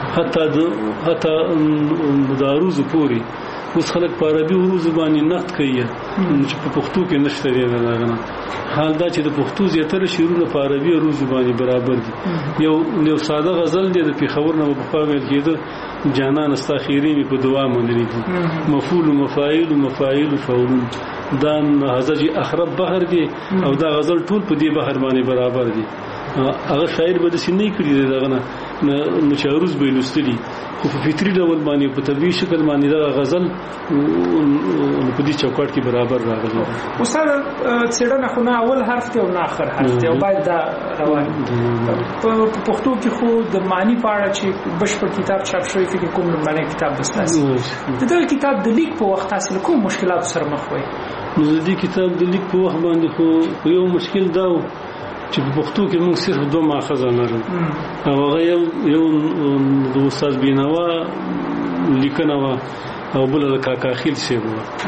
حتی د عروض پوري اوس خلک په عربي عروض باندې نقد کوي چې په پښتو کې نشته دی دغه حال دا چې د پښتو زیاتره شعرونه په عربي عروض باندې برابر دي. یو ساده غزل دی د پیښور نه په خوا ویل کېده جانان استا خیری می په دعا مونږ مفعول مفاعل مفاعل فعول دا هزج اخرب بحر دی او دا غزل ټول په دې بحر باندې برابر دي. هغه شاعر به د سینې کړی دغه نه مشاعروز به لستلی خو په فطري ډول باندې په طبيعي شکل باندې دا غزل په دې چوکاټ کې برابر راغلی. استاد څېړنه خو نه اول حرف دی او نه اخر حرف دی او باید دا روان په پښتو کې خو د معنی په اړه چې بشپړ کتاب چاپ شوی کې کوم باندې کتاب بسلاسي د دې کتاب د لیک په وخت تاسو کوم مشکلات سره مخ وئ؟ نو د دې کتاب د لیک په وخت باندې خو یو مشکل دا چې په پښتو کې موږ صرف دوه ماخذ لرو او هغه یو د استاد بینوا لیکنه وا او بل د کاکا خیل صاحب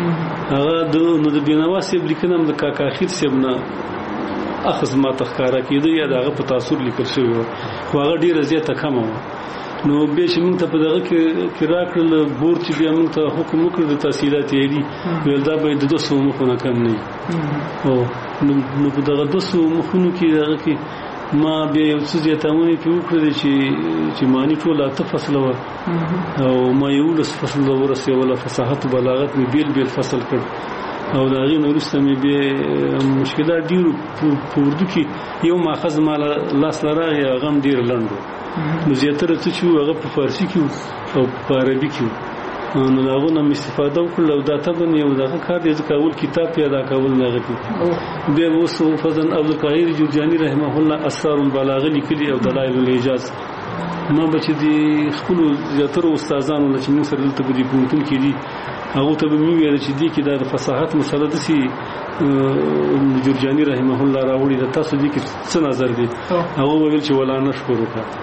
هغه د بینوا صاحب لیکنه د کاکا خیل صاحب نه اخذ ما تخکارا کېده یا دغه په تاثر لیکل شوی و خو هغه ډیره زیاته کمه و. نو به چې موږ ته په دغه کې راکړل بور چې بیا موږ ته حکم وکړ د تحصیلات یې ویل دا به د 200 مخونه کم نه او نو په دغه 200 مخونو کې دغه کې ما بیا یو څه زیاتونه په وکړل چې معنی ټول اته فصل و او ما یو لس فصل ورسې ولا فصاحت او بلاغت می بیل فصل کړ او دا غي نورسته می به مشکلات ډیرو په اردو کې یو ماخذ مال لاس لراغي غم ډیر لندو نو زیاتره څه چې هغه په فارسی کې او په عربي کې نو هغه نو استفاده وکړل او دا ته یو دغه کار دی چې اول کتاب پیدا کول نه غوښتي به وسو فضل عبد القاهر جرجاني رحمه الله اسرار البلاغه لیکلي او دلائل الاعجاز ما بچ دي خپل زیاتره استادانو چې موږ سره دلته په دې پونتون کې دي هغه ته به ویل چې دي کې د فصاحت مسله د سي جرجاني رحمه الله راوړي د تاسو دي کې څه نظر دي هغه ویل چې ولا نشکر وکړه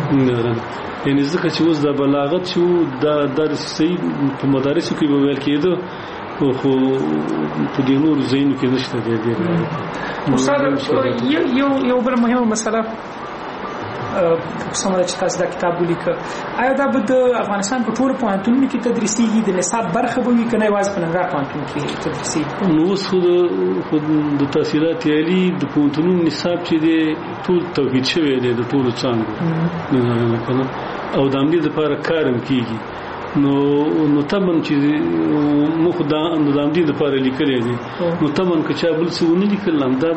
یعنی ځکه چې اوس د بلاغت شو د درس صحیح په مدارسو کې به ویل کېده خو په دې نور زینو کې نشته دی. استاد یو بل مهمه مسله سمره چې تاسو دا کتاب ولیکه آیا دا به د افغانستان په ټولو پوهنتونونو کې تدریسیږي د نصاب برخه به وي که نه یوازې په ننګرهار پوهنتون کې تدریسیږي؟ نو اوس خو د تحصیلات عالي د پوهنتونونو نصاب چې دی ټول توحید شوی دی د ټولو څانګو او د همدې دپاره کار هم کېږي نو تمن چې مخ د همدې دپاره لیکلی دی نو تمن که چا بل څه ونه لیکل همدا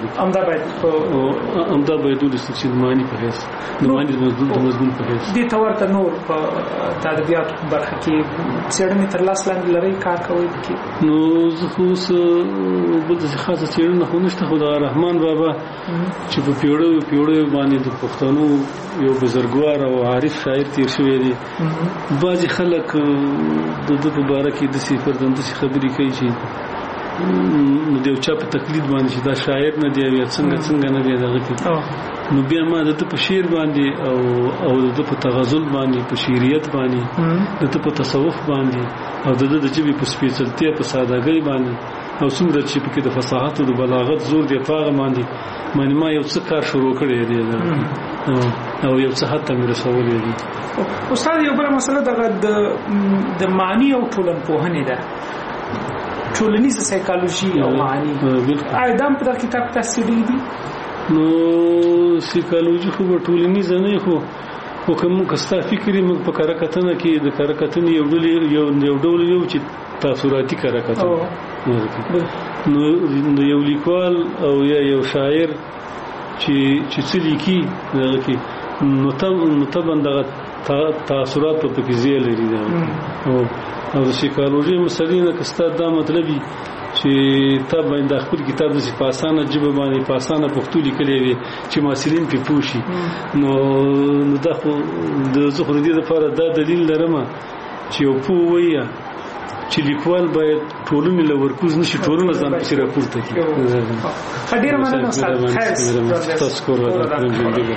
باید ولوستل شي د معنی په حیث د معنی د مضمون په حیث. دې ته ورته نور په ادبیاتو په برخه کې څېړنې تر لاس لاندې لرئ کار کوئ پکې؟ نو زه خو اوس بل داسې خاصه څېړنه خو نشته خو د رحمان بابا چې په پیړیو باندې د پښتنو یو بزرګوار او عارف شاعر تیر شوی دی بعضې خلک د ده په باره کې داسې پردن داسې خبرې کوي چې د یو چا په تقلید باندې چې دا شاعر نه دی یا څنګه نه دی دغه کې نو بیا ما د ده په شعر باندې او د ده په تغزل باندې په شعریت باندې د ده په تصوف باندې او د ده د ژبې په سپېڅلتیا په سادهګۍ باندې او څومره چې پکې د فصاحت او د بلاغت زور دی په هغه باندې ما یو څه کار شروع کړی دی او یو څه حتی مې رسولی دی. استاد یو بله مسله دغه د معنی او ټولنپوهنې ده ټولنیزه سایکالوژي او معنی آیا دا په دغه کتاب کې تاسو څېړلي دي؟ نو سایکالوژي خو به ټولنیزه نه خو که موږ ستا فکر یې موږ په کره کتنه کې د کره کتنې یو ډول یو چې تاثراتي کره کتنه نو یو لیکوال او یا یو شاعر چې څه لیکي دغه کې نو طبعا دغه تاثرات په پکې ځای لري او د سایکالوژي مسلې نه که ستا دا مطلب وي چې تا باید خپل کتاب داسې په اسانه ژبه باندې په اسانه پښتو لیکلی وي چې محصلین پرې پوه شي نو دا خو زه خو د دې لپاره دا دلیل لرم چې یو پوه وایي چې لیکوال باید ټولنې له ورکوز نشي ټولنه ځان پسې راپورته کړي. ډېره مننه استاد. تاسو کور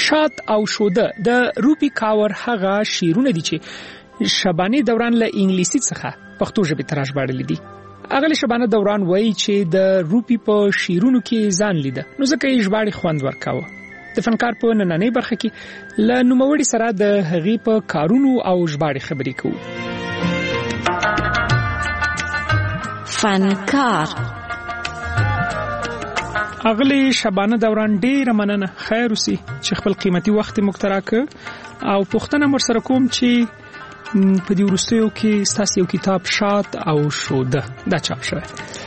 شات او شوده د روپی کاور هغه شیرونه دي چې شبانه دوران له انګلیسي څخه پښتو ژبه ته راژباړل دي. اغلی شبانه دوران وایي چې د روپی په شیرونو کې ځان لیده، نو ځکه یې ژباړې خوند ورکاوه. د فنکار په نننۍ برخه کې له نوموړي سره د هغې په کارونو او ژباړې خبرې کوو. فنکار اغلی شبانه دوران ډیره مننه، خیر اوسې چې خپل قیمتي وخت موږ ته راکړ او پوښتنه مر سره کوم چې په دې وروستیو کې ستاسو یو کتاب شات او شوده دا چاپ شوی.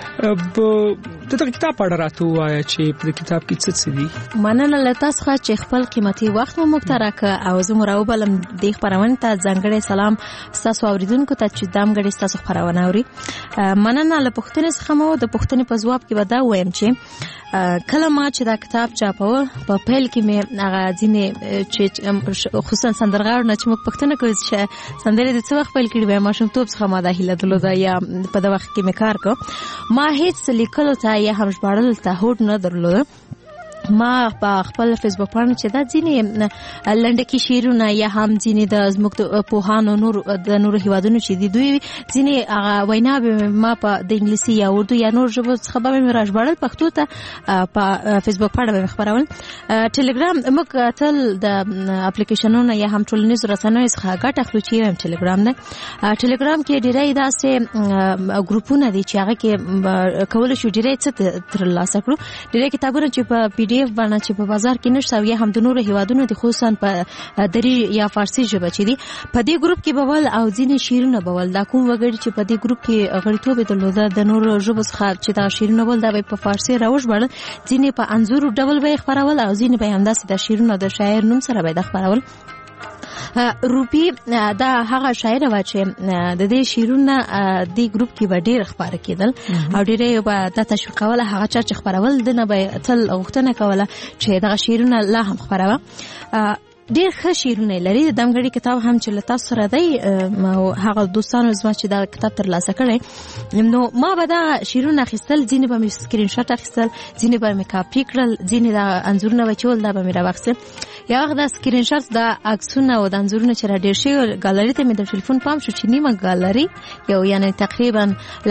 دغه کتاب په اړه راته ووایه چې په کتاب کې څه دي. مننه له تاسو څخه چې خپل قیمتي وخت مو موږ ته راکړ او زه مو راوبلم دې خپرونې ته. ځانګړی سلام ستاسو اوریدونکو ته چې دا مګړې ستاسو خپرونه اوري. مننه له پوښتنې څخه مو د پوښتنې په ځواب کې به دا وایم چې کله ما چې دا کتاب چاپاوه په پیل کې مې هغه ځینې چې خصوصا سندرغاړو نه چې موږ پوښتنه کوي چې سندرې د څه وخت پیل کړي وای، ماشومتوب څخه ما دا هیله درلوده یا په دغه وخت کې مې کار کو. ما هیڅ لیکلو ته یا هم ژباړلو ته هوډ نه درلوده. ما په خپل فیسبوک باندې چې دا ځینې لنډکي شعرونه یا هم ځینې د زموږ پوهانو د نورو هیوادونو چې دي دوی ځینې هغه ویناوې ما په د انګلیسي یا اردو یا نور ژبو څخه به مې راژباړل پښتو ته په فیسبوک باندې به مې خپرول. ټلګرام موږ تل د اپلیکیشنونو یا هم ټولنیزو رسنیو څخه ګټه اخلو چې یم ټلګرام دی. ټلګرام کې ډېری داسې ګروپونه دي چې هغه کې کولی شو ډېری څه ترلاسه کړو. ډېری کتابونه چې په پی ډي اف باندې چې په بازار کې نشته او یا هم د نورو هیوادونو د خصوصا په دری یا فارسی ژبه چې دي په دې ګروپ کې بول او ځینې شیرونه بول دا کوم وګړي چې په دې ګروپ کې غړیتوب درلوده د نورو ژبو څخه چې دا شیرونه بول دا په فارسی راوژبړل، ځینې په انځور ډول به خبرول او ځینې به همداسې د شیرونه د شاعر نوم سره به خبرول. روپی دا هغه شاعر و چې د دې شیرونه د ګروپ کې به ډېر خبره کېدل او ډېر به د تشویقوله هغه چا چې خبرول دنه به تل غوښتنه کوله چې دغه شیرونه لا هم خبروه. ډېر ښه شیرونه لري. د دمګړي کتاب هم چې له تاسو سره دی هغه دوستانو زما چې دا کتاب ترلاسه کړی نو ما به دا شیرونه اخیستل، ځینې به مې سکرین شاټ اخیستل، ځینې به مې کاپي کړل، ځینې د انځورونه به چول دا به مې راواخیستل. یا وخت د سکرین شاټ د عکسونه او د انځورونه چې راډیر شي ګالري ته مې د ټلیفون پام شو چې نیمه ګالري یو یعنی تقریبا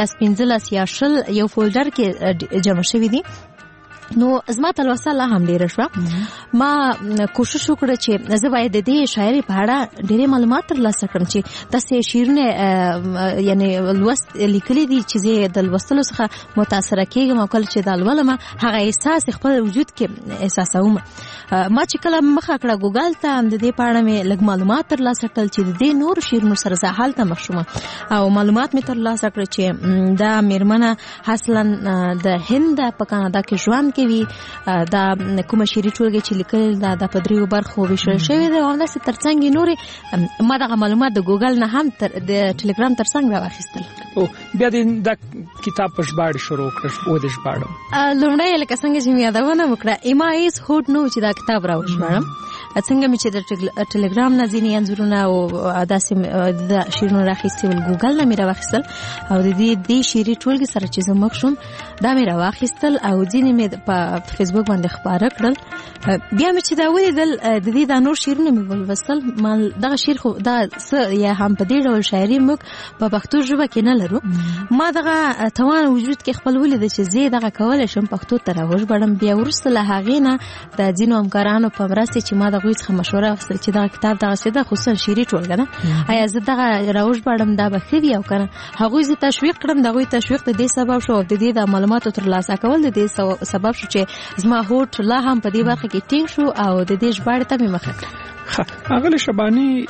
15 یا 20 یو فولډر کې جمع شوی دي. نو زما تلوسه لا هم ډیره شوه. ما کوشش وکړه چې زه باید د دې شاعري په اړه ډېرې معلومات ترلاسه کړم چې داسې شعرونه یعنی لوست لیکلي دي چې زه د لوستلو څخه متاثره کېږم او کله چې دا لولم هغه احساس خپل وجود کې احساسوم. ما چې کله مخه کړه ګوګل ته د دې په اړه مې لږ معلومات ترلاسه کړل چې د دې نور شعرونو سره زه هلته مخ شوم او معلومات مې ترلاسه کړل چې دا میرمنه اصلا د هند په کاناډا کې ژوند کوي. دا کومه شعري ټولګه چې لیکل دا د پدریو برخو ویشل شوی دی او همداسې ترڅنګ نورې ما دغه معلومات د ګوګل نه هم د ټلګرام ترڅنګ راواخیستل. او بیا د کتاب په ژباړې شروع کړ او د ژباړو لومړی لکه څنګه چې مې یادونه وکړه ایما هیڅ هوډ نه و چې دا کتاب راوژباړم. څنګه مې چې د ټلګرام نه ځینې انځورونه او داسې د شعرونو راخیستي ول ګوګل نه مې راواخیستل او د دې شعري ټولګې سره چې زه مخ شوم دا مې راواخیستل او ځینې مې په فیسبوک باندې خپاره کړل. بیا مې چې دا ولیدل د دې د نور شعرونه مې ولوستل ما دغه شعر خو دا یا هم په دې ډول شاعري موږ په پښتو ژبه کې نه لرو. ما دغه توان وجود کې خپل ولید چې زه دغه کولای شم پښتو ته راوژبړم. بیا وروسته له هغې نه د ځینو همکارانو په مرسته چې ما دغوی څخه مشوره واخیستل چې دغه کتاب دغسې ده خصوصا شعري ټولګه ده آیا زه دغه راوژباړم دا به ښه وي او که نه. هغوی زه تشویق کړم، د هغوی تشویق د دې سبب شو او د دې د معلوماتو ترلاسه کول د دې سبب شو چې زما هوډ لا هم په دې برخه کې ټینګ شو او د دې ژباړې ته مې مخه کړه. اغلی شبانی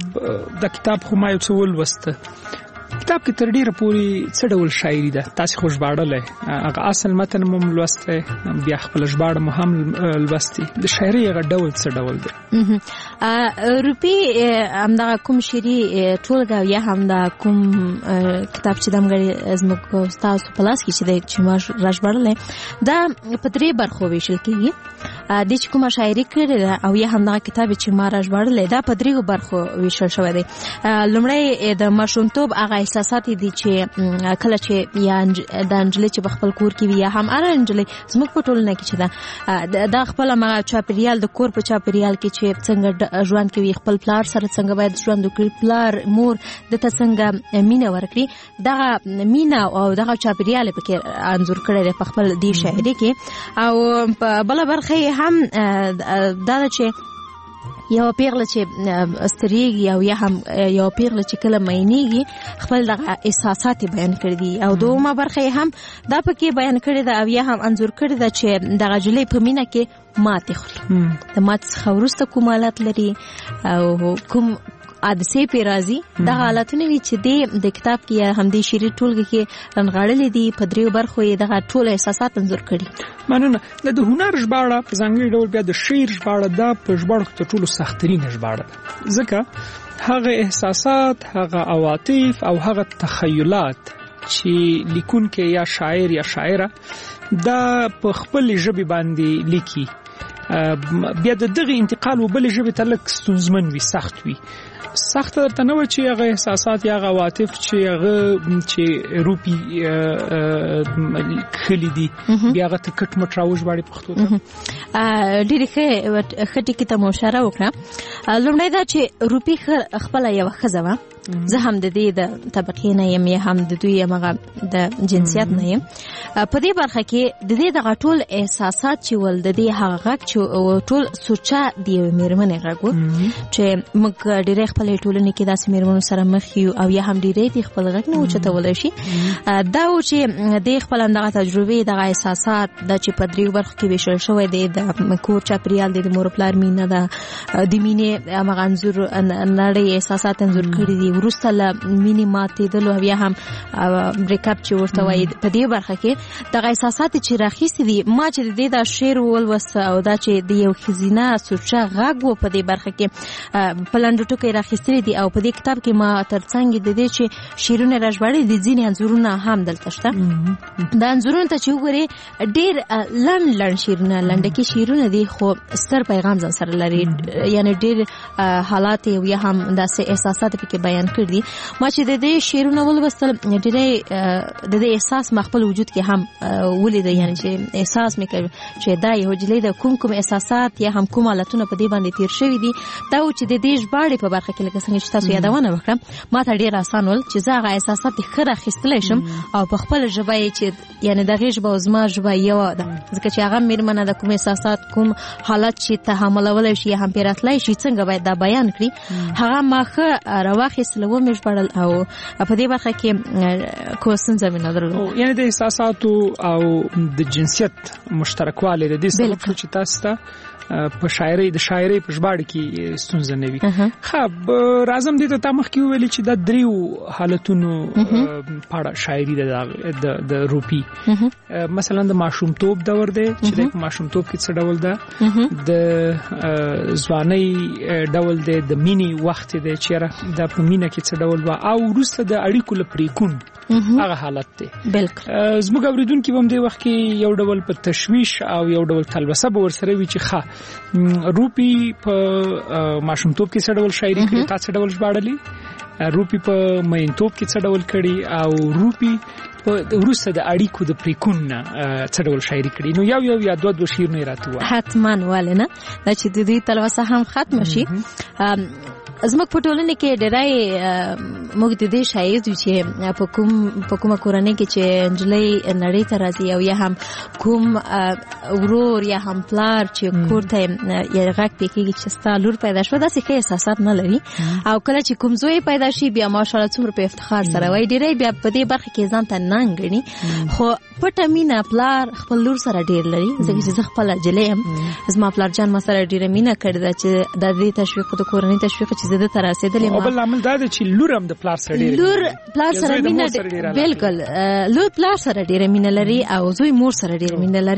د کتاب خو ما یو څه ولوسته. کتاب کې تر ډیره پورې څه ډول شاعري ده؟ تاسو خو ژباړلی هغه اصل متن مو لوستی بیا خپل ژباړه مو هم لوستي. د شاعري هغه ډول څه ډول دی؟ روپی همدغه کوم شعري ټولګه یا هم د کوم کتاب چې دمګړی زموږ ستاسو په لاس کې چې دی چې ما راژباړلی دا په 3 برخو ویشل کېږي. د چې کومه شاعري کړې ده او یا هم دغه کتاب چې ما راژباړلی دا په 3 برخو ویشل شوی دی. لومړی د ماشومتوب هغه احساسات دي چې کله چې یا د انجلې چې بخپل کور کې وي یا هم ار انجلې زموږ په ټولنه کې چې دا خپل ما چاپریال د کور په چاپریال کې چې څنګه ژوند کوي خپل پلار سره څنګه باید ژوند وکړي پلار مور د ته څنګه مینه ورکړي دا مینه او دغه چاپریال په کې انځور کړی په خپل دی شاعري کې او په بل برخه هم دا چې یو پیغله چې استریږي او یا هم یو پیغله چې کله مینېږي خپل دغه احساسات بیان کړي دي او دومره برخه هم دا پکې بیان کړي ده او یا هم انځور کړي ده چې دغه جلې په مینه کې ماتې خوري د مات څخه وروسته کوم حالت لري او کوم عادسې پې راځي دا حالتونه وي چې د کتاب کې هم د شعري ټولګه کې رنغاړلې دي په دریو برخو یې دغه ټول احساسات انځور کړي. مننه. د هنر ژباړه په ځانګړي ډول بیا د شعر ژباړه دا په ژباړو کې تر ټولو سخترینه ژباړه ده ځکه هغه احساسات هغه عواطف او هغه تخیلات چې لیکونکی یا شاعر یا شاعره دا په خپل ژبه باندې لیکي بیا دغه انتقال وبل ژبه ته لک ستونزمن وي سخت وي سخت درته نه و چې هغه احساسات یا هغه عواطف چې هغه چې روپی خلی دي بیا هغه ټکټ مټ راوځ باندې پښتو ته ډېر ښه ټکی ته مشوره وکړه لومړی دا چې روپی خپل یو خزه زه هم د دې د طبقې نه یم یا هم د دوی هغه د جنسیت نه یم په دې برخه کې د دې دغه ټول احساسات چې ول د دې هغه غږ چې ټول سوچا دی مېرمنې غږ چې موږ ډېر خپل ټولنې کې داسې مېرمنو سره مخ یو او یا هم ډېرې دي خپل غږ نه اوچتولی شي دا و چې د خپل دغه تجربې دغه احساسات د چې په دریو برخو کې ویشل شوی دی د کور چاپریال د مور پلار مینه ده د مینې هغه انځور نړۍ احساسات انځور کړي دي وروسته له مینې ماتېدلو بیا هم بریک اپ چې ورته وایي په دې برخه کې دغه احساسات چې راخیستي دي ما چې د دې دا شعر ولوسته او دا چې د یو ښځینه سوچه غږ و په دې برخه کې په لنډو ټکو راخیستلي دي او په دې کتاب کې ما ترڅنګ د دې چې شعرونه راژباړلي دي ځینې انځورونه هم دلته شته دا انځورونه ته چې وګورې ډېر لنډ شعرونه لنډکي شعرونه دي خو ستر پیغام ځان سره لري یعنی ډېر حالات یا هم داسې احساسات پکې بیان کړي دي ما چې د دې شعرونه ولوستل ډېر د دې احساس خپل وجود کې هم ولید یعنی چې احساس مې کوي چې دا یو جلې د کوم احساسات یا هم کوم حالتونه په دې باندې تیر شوی دي دا چې د دې ژباړې په برخه کې لکه څنګه چې تاسو یادونه وکړه ما ته ډېر آسان ول چې زه هغه احساسات ښه راخیستلی شم او په خپل ژبه چې یعنی دغه ژبه او زما ژبه یو ده ځکه چې هغه مېرمنه د کوم احساسات کوم حالت چې تحملولی شي یا هم پرې راتلی شي څنګه باید دا بیان کړي هغه ما ښه راواخیستل ومې ژباړل او په دې برخه کې کوم ستونزه مې نه درلوده یعنی د احساساتو او د جنسیت مشترکوالی د دې سبب شو چې تاسو ته په شاعري د شاعري په ژباړه کې ستونزه نه وي خب راځم دې ته مخکې ویلي چې د دریو حالتونو په شاعري د روپی مثلا د ماشومتوب دور دی چې د ماشومتوب کې څه ډول ده د ځوانۍ ډول دی د مینې وخت دی چې د په مینه کې څه ډول و او وروسته د اړیکو لپریکون هغه حالت دی بالکل زموږ اوریدونکو هم د وخت کې یو ډول په تشویش او یو ډول تلوسه به ورسره وي چې روپی په ماشومتوب کې څه ډول شاعري کړي تاسو ډول ژباړلې روپی په مینتوب کې څه ډول کړي او روپی په وروسته د اړیکو د پریکون څه ډول شاعري کړي نو یو یا دوه شعرونه راته حتما ولنه دا چې د دې تلوسه هم ختم شي زموږ په ټولنه کې ډېرای موږ د دې شاهد یو چې په کومه کورنۍ کې چې نجلۍ نړۍ ته راځي او یا هم کوم ورور یا هم پلار چې کور ته یې غږ پکېږي چې ستا لور پیدا شوه داسې ښه احساسات نه لري او کله چې کوم زوی پیدا شي بیا ماشاءالله څومره په افتخار سره وایي ډېری بیا په دې برخه کې ځان ته ننګ ګڼي خو پټه مینه پلار خپل لور سره ډېر لري ځکه چې زه خپله جلۍ یم زما پلار جان ما سره ډېره مینه کړې ده چې د دې تشویق د کورنۍ تشویق چې زه دته رسېدلې او بل عامل دا دی چې لور هم د پلار سره ډېره لور پلار سره مینه بالکل لور پلار سره ډېره مینه لري او زوی مور سره ډېره مینه لري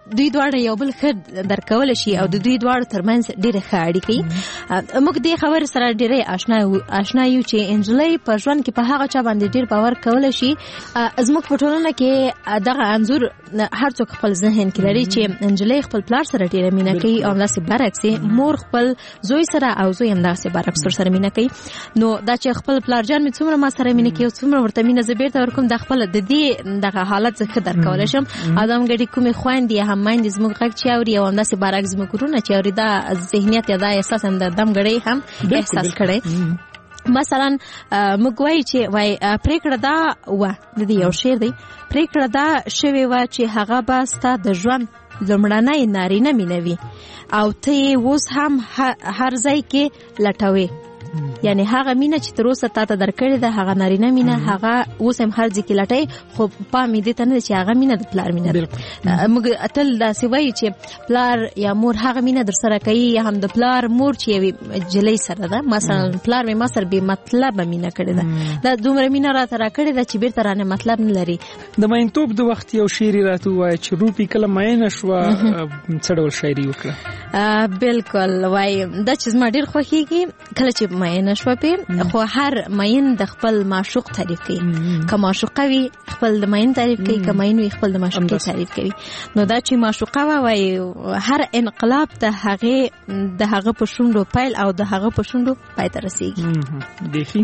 دوی دواړه یو بل ښه درکول شي او د دوی دواړو ترمنځ ډېرې ښه اړیکې موږ دې خبرې سره ډېرې آشنا یو چې انجلۍ په ژوند کې په هغه چا باندې ډېر باور کولی شي. زموږ په ټولنه کې دغه انځور هر څوک خپل ذهن کې لري چې انجلۍ خپل پلار سره ډېره مینه کوي او همداسې برعکس مور خپل زوی سره او زوی همداسې برعکس ورسره مینه کوي. نو دا چې خپل پلارجان مې څومره ما سره مینه کوي او څومره ورته مینه زه بیرته ورکوم د خپل د دې دغه حالت زه ښه درکولی شم. او دا همګړي کومې خویندې یا هم میندې زموږ غږ چې اوري او همداسې برعکس زموږ ورونه چې اوري دا ذهنیت یا دا احساس هم د دمګړی هم احساس کړی. مثلا موږ وایو چې وای پریکړه دا وه د دې یو شعر دی پریکړه دا شوې وه چې هغه به ستا د ژوند لومړنی نارینه مینوي او ته یې اوس هم هر ځای کې لټوې. یعنی هغه مینه چې تر اوسه تا ته درکړې ده هغه نارینه مینه هغه اوس هم هر ځای کې لټوي خو پام یې دې ته نه ده چې هغه مینه د پلار مینه ده. موږ تل داسې وایو چې پلار یا مور هغه مینه در سره کوي یا هم د پلار مور چې یوې نجلۍ سره ده مثلا پلار مې ما سره بې مطلبه مینه کړې ده دا دومره مینه راته راکړې ده چې بیرته رانه مطلب نه لري. د مینتوب د وخت یو شعر یې راته ووایه چې روپي کله مینه شوه څه ډول شاعري وکړه؟ بالکل وایي دا چې زما ډېر خوښېږي کله چې مینه شوه پې خو هر مین د خپل معشوق تعریف کوي. که معشوقه وي خپل د مین تعریف کوي که مین وي خپل د معشوقې تعریف کوي. نو دا چې معشوقه وه وایي هر انقلاب د هغه په شونډو پیل او د هغه په شونډو پای ته رسېږي. بیخي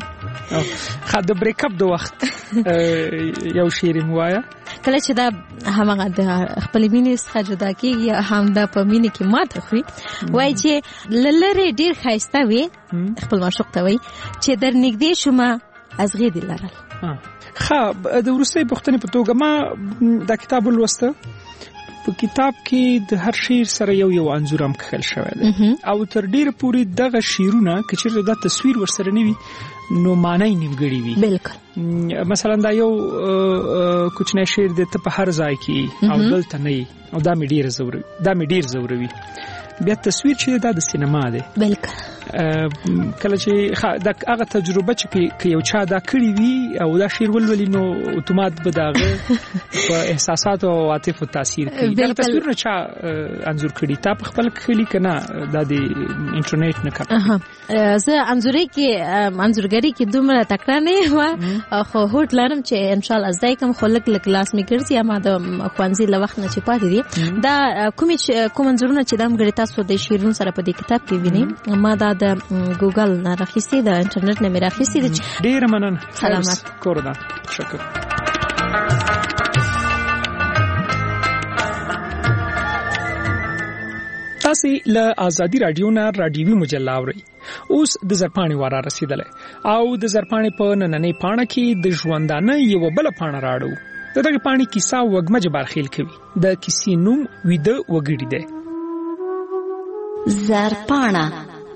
د بریک اپ د وخت یو شعر یې ووایه کله چې دا همغه د خپلې مینې څخه جدا کېږي یا هم دا په مینې کې ماته خوري وایي چې له لرې ډېر ښایسته وي خپل معشوق ته وایي چې در نږدې شومه ازغې دې لرل. ښه د وروستۍ پوښتنې په توګه ما دا کتاب ولوسته په کتاب کې د هر شعر سره یو انځور هم کښل شوی دی او تر ډېره پورې دغه شعرونه که چېرته دا تصویر ورسره نه وي نو معنی نیمګړې وي. بالکل مثلا دا یو کوچنی شعر دی ته په هر ځای کې او دلته نه یې او دا مې ډېر زوروي. بیا تصویر چې دا د سینما دی. بالکل کله چې دا هغه تجربه چې یو چا دا کړی وي او دا شعر ولولي نو اتومات به د هغه په احساساتو او عاطفو تاثیر کوي. دا تصویرونه چا انځور کړي تا په خپل کلي که نه دا د انټرنیټ نه کړه؟ زه انځورګري کې دومره تکړه نه یم خو هوډ لرم چې انشاءالله زده یې کړم خو لږ لاس مې ګرځي اما د ښوونځي له وخت نه چې پاتې دي دا کوم انځورونه چې دا همګړې تاسو د شعرونو سره په دې کتاب کې وینئ ما دا د ګوګل نه راخیستې د انټرنیټ نه مې راخیستې ده. ډېره مننه. سلامت کور ده. شکر. تاسو له آزادي رادیو نه رادیوي مجله اورئ. اوس د زرپاڼې واره رسیدله او د زرپاڼې په نننۍ پاڼه کې د ژوندانه یو بل پاڼه راړو. دغه پاڼې کیسه وګمج برخیل کوي. د کیسې نوم ویده وګړي دی. زرپاڼه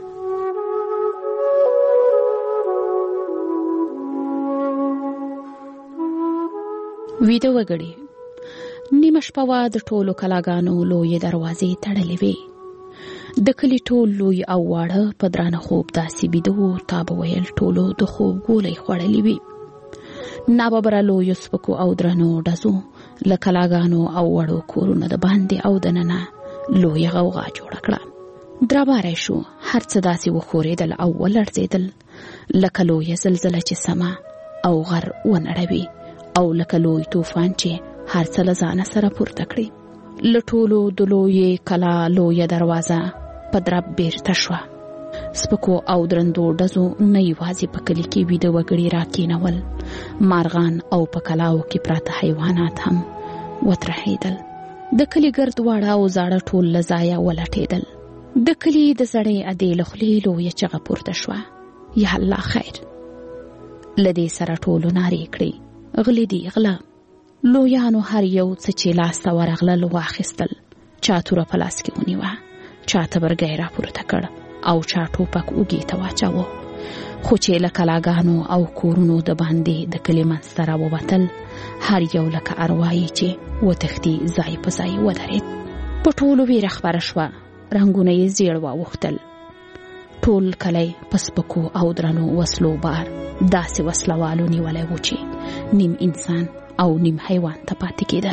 ویده وګړي. نیمه شپه وه د ټولو کلاګانو لویې دروازې تړلې وې. د کلي ټول لوی او واړه په درانه خوب داسې بیده وو تا به ویل ټولو د خوب ګولۍ خوړلې وي. ناببره لویو سپکو او درنو ډزو له کلاګانو او وړو کورونو د باندې او دننه لویه غوغا جوړه کړه. درباره شو هر څه داسې وښورېدل او ولړزېدل لکه لویه زلزله چې سمه او غر ونړوي او لکه لوی طوفان چې هر څه له ځانه سره پورته کړي. له ټولو د لویې کلا لویه دروازه په درب بیرته شوه. سپکو او درندو ډزو نه یوازې په کلي کې ویده وګړي راکېنول مارغان او په کلاو کې پراته حیوانات هم وترهېدل. د کلي ګرد واړه او زاړه ټول له ځایه ولټېدل. د کلي د زړې ادې له خولې لویه چغه پورته شوه. یا الله خیر. له دې سره ټولو نارې کړې غلې دي غله. لویانو هر یو څه چې لاسته ورغلل واخیستل. چا توره په لاس کې ونیوه چا تبرګی راپورته کړ او چا ټوپک اوږې ته واچاوه. خو چې له کلاګانو او کورونو د باندې د کلي منځته راووتل هر یو لکه اروايي چې وتښتي ځای په ځای ودرېد. په ټولو ویره خپره شوه. رنګونه یې زیړ واوښتل. ټول کلی په سپکو او درنو وسلو بار داسې وسلوالو نیولی و چې نیم انسان او نیم حیوان ته پاتې کېدل.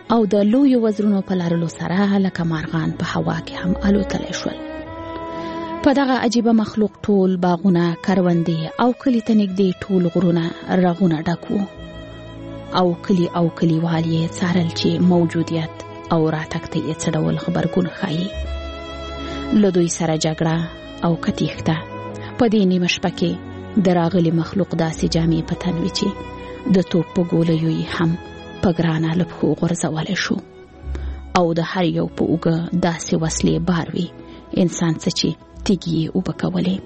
او د لوی وزرونو په لرلو سره لکه مارغان په هوا کې هم الوتلی شول. په دغه عجیبه مخلوق ټول باغونه، کروندې او کلی ته نږدې ټول غرونه رغونه ډک وو او کلی او کلیوال یې څارل چې موجودیت او راتګ ته یې څه ډول غبرګون ښایي. له دوی سره جګړه او کتیښته. په دې نیمه شپه کې د راغلي مخلوق داسې جامې په تن وې چې د توپ په ګولیو یې هم په ګرانه له پښو غورځولی شو او د هر یو په اوږه داسې وسلې بار وي انسان څه چې تیږې یې اوبه کولې.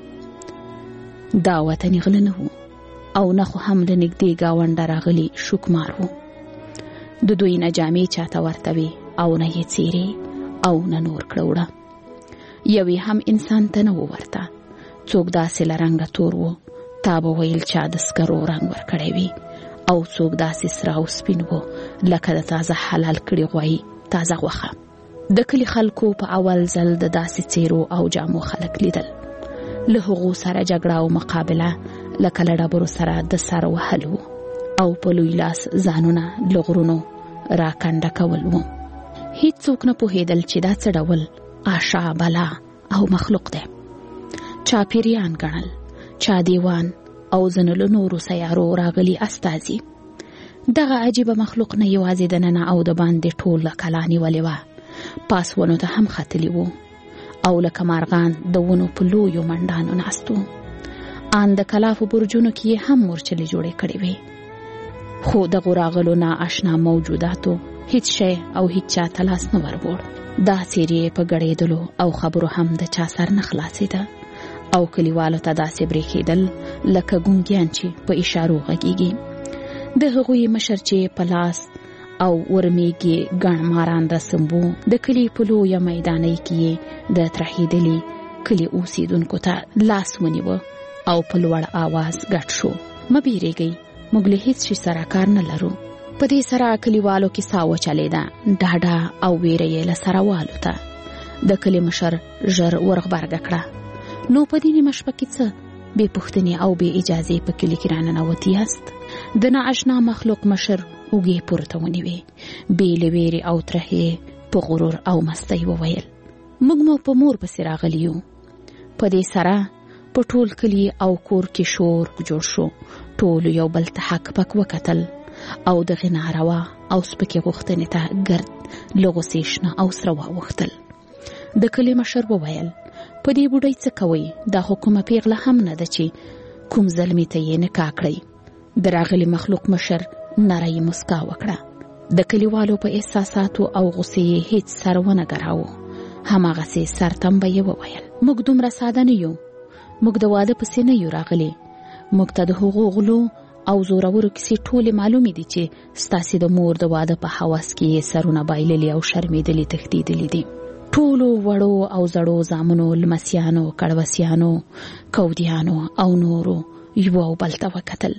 دا وطني غله نه وو او نه خو هم له نږدې ګاونډه راغلي شوکمار وو. د دوی نه جامې چاته ورته وې او نه یې څیرې او نه نور کړه. یوې هم انسان ته نه و ورته. څوک داسې له رنګه تور وو تا به ویل چا د سکرو رنګ ورکړی وي او څوک داسې سره او سپین وو لکه د تازه حلال کړي غوایي تازه غوښه. د کلي خلکو په اول ځل د داسې څیرو او جامو خلک لیدل. له هغو سره جګړه او مقابله لکه له ډبرو سره د سر وهل وو او په لوی لاس ځانونه له غرونو راکنډه کول وو. هیڅوک نه پوهېدل چې دا څه ډول آشا بلا او مخلوق دی. چا پیریان ګڼل، چا دیوان او ځینو له نورو سیارو راغلي استازي. دغه عجیبه مخلوق نه یوازې دننه او د باندې ټوله کلا نیولې وه، پاسونو ته هم ختلي وو او لکه مارغان د ونو په لویو منډانو ناست وو. ان د کلا په برجونو کې یې هم مورچلې جوړې کړې وې. خو دغو راغلو نااشنا موجوداتو هیڅ شی او هیڅ چا ته لاس نه وربوړ. دا څیرې په ګړېدلو او خبرو هم د چا سر نه خلاصېده او کلیوالو ته داسې برېښېدل لکه ګونګیان چې په اشارو غږېږي. د هغوی مشر چې په لاس او ورمېږي ګڼ ماران رسم وو. د کلي په لویه میدانۍ کې د ترهېدلي کلي اوسېدونکو ته لاس ونیوه او په لوړ آواز ګډ شو: مه بیریږئ، موږ له هیڅ شي سره کار نه لرو. په دې سره کلیوالو کې ساه وچلېده. ډاډه او ویره یې له سره والوته. د کلي مشر ژر ورغبرګه کړه: نو په دې نیمه شپه کې څه بې پوښتنې او بې اجازې په کلي کې راننوتي یاست؟ د نااشنا مخلوق مشر اوږې پورته ونیوې. بې له ویرې او ترهې په غرور او مستۍ وویل: موږ مو په مور پسې راغلي یو. په دې سره په ټول کلي او کور کې شور جوړ شو. ټولو یو بل ته حق پک وکتل او دغې ناروا او سپکې غوښتنې ته ګرد له غوسې شنه او سره واوښتل. د کلي مشر وویل: په دې بوډۍ څه کوئ؟ دا خو کومه پیغله هم نه ده چې کوم زلمي ته یې نکاح کړئ. د راغلي مخلوق مشر نری مسکا وکړه. د کلیوالو په احساساتو او غوسې یې هیڅ سر ونه ګراوه. هماغسې سرتمبه یې وویل: موږ دومره ساده نه یو. موږ د واده پسې نه یو راغلي. موږ ته د هغو غلو او زورورو کیسې ټولې معلومې دي چې ستاسې د مور د واده په هوس کې سرونه بایللي او شرمېدلي تښتېدلي دي. ټولو وړو او زړو زامنو، لمسیانو، کړوسیانو، کودیانو او نورو یو او بل ته وکتل.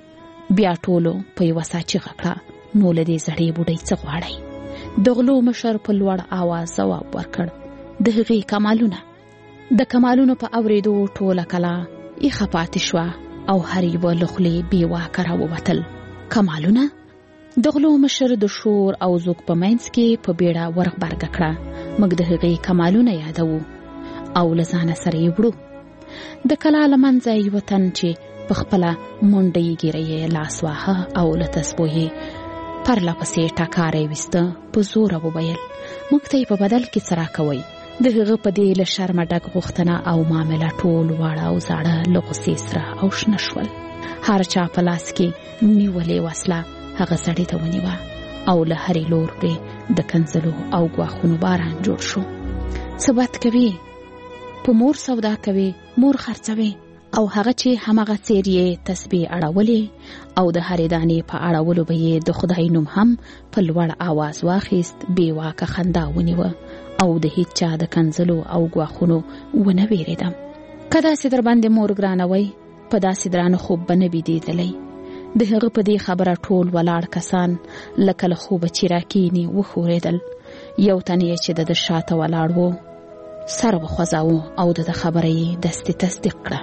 بیا ټولو په یوه ساه چیغه کړه: نو له دې زړې بوډۍ څه غواړئ؟ د غلو مشر په لوړ آواز ځواب ورکړ: د هغې کمالونه. د کمالونو په اورېدو ټوله کلا یخه پاتې شوه او هر یوه له خولې بې واکه راووتل. کمالونه؟ د غلو مشر د شور او زوږ په منځ کې په بیړه ورغبرګه کړه: موږ د هغې کمالونه یادوو او له ځانه سره یې وړو. د کلا له منځه یوه تن چې په خپله منډه یې ګیره یې لاس واهه او له تسبو یې پرله پسې ټکاری ویسته په زوره وویل: موږ ته یې په بدل کې څه راکوئ؟ د هغه په دې له شرمه ډک غوښتنه او معامله ټول واړه او زاړه له غوسې سره او شنه شول. هر چا په لاس کې نیولې وسله هغه سړي ته ونیوه او له هرې لور پرې د کنځلو او ګواښونو باران جوړ شو. څه بد کوي؟ په مور سودا کوي، مور خرڅوي. او هغه چې همغه څیر یې تسبیح اړولې او د هرې دانې په اړولو به یې د خدای نوم هم په لوړ آواز واخیست. بې واکه خندا ونیوه او د هیڅ چا د کنځلو او ګواښونو ونه ویرېدم. که داسې در باندې مور ګرانه وی، په داسې درانه خوب به نه بیدېدلی. د هغه په دې خبره ټول ولاړ کسان لکه له خوبه چې راکیني وښورېدل. یو تن یې چې د شاته ولاړ و سر وخوځاوه او د خبره یې دستې تصدیق کړه.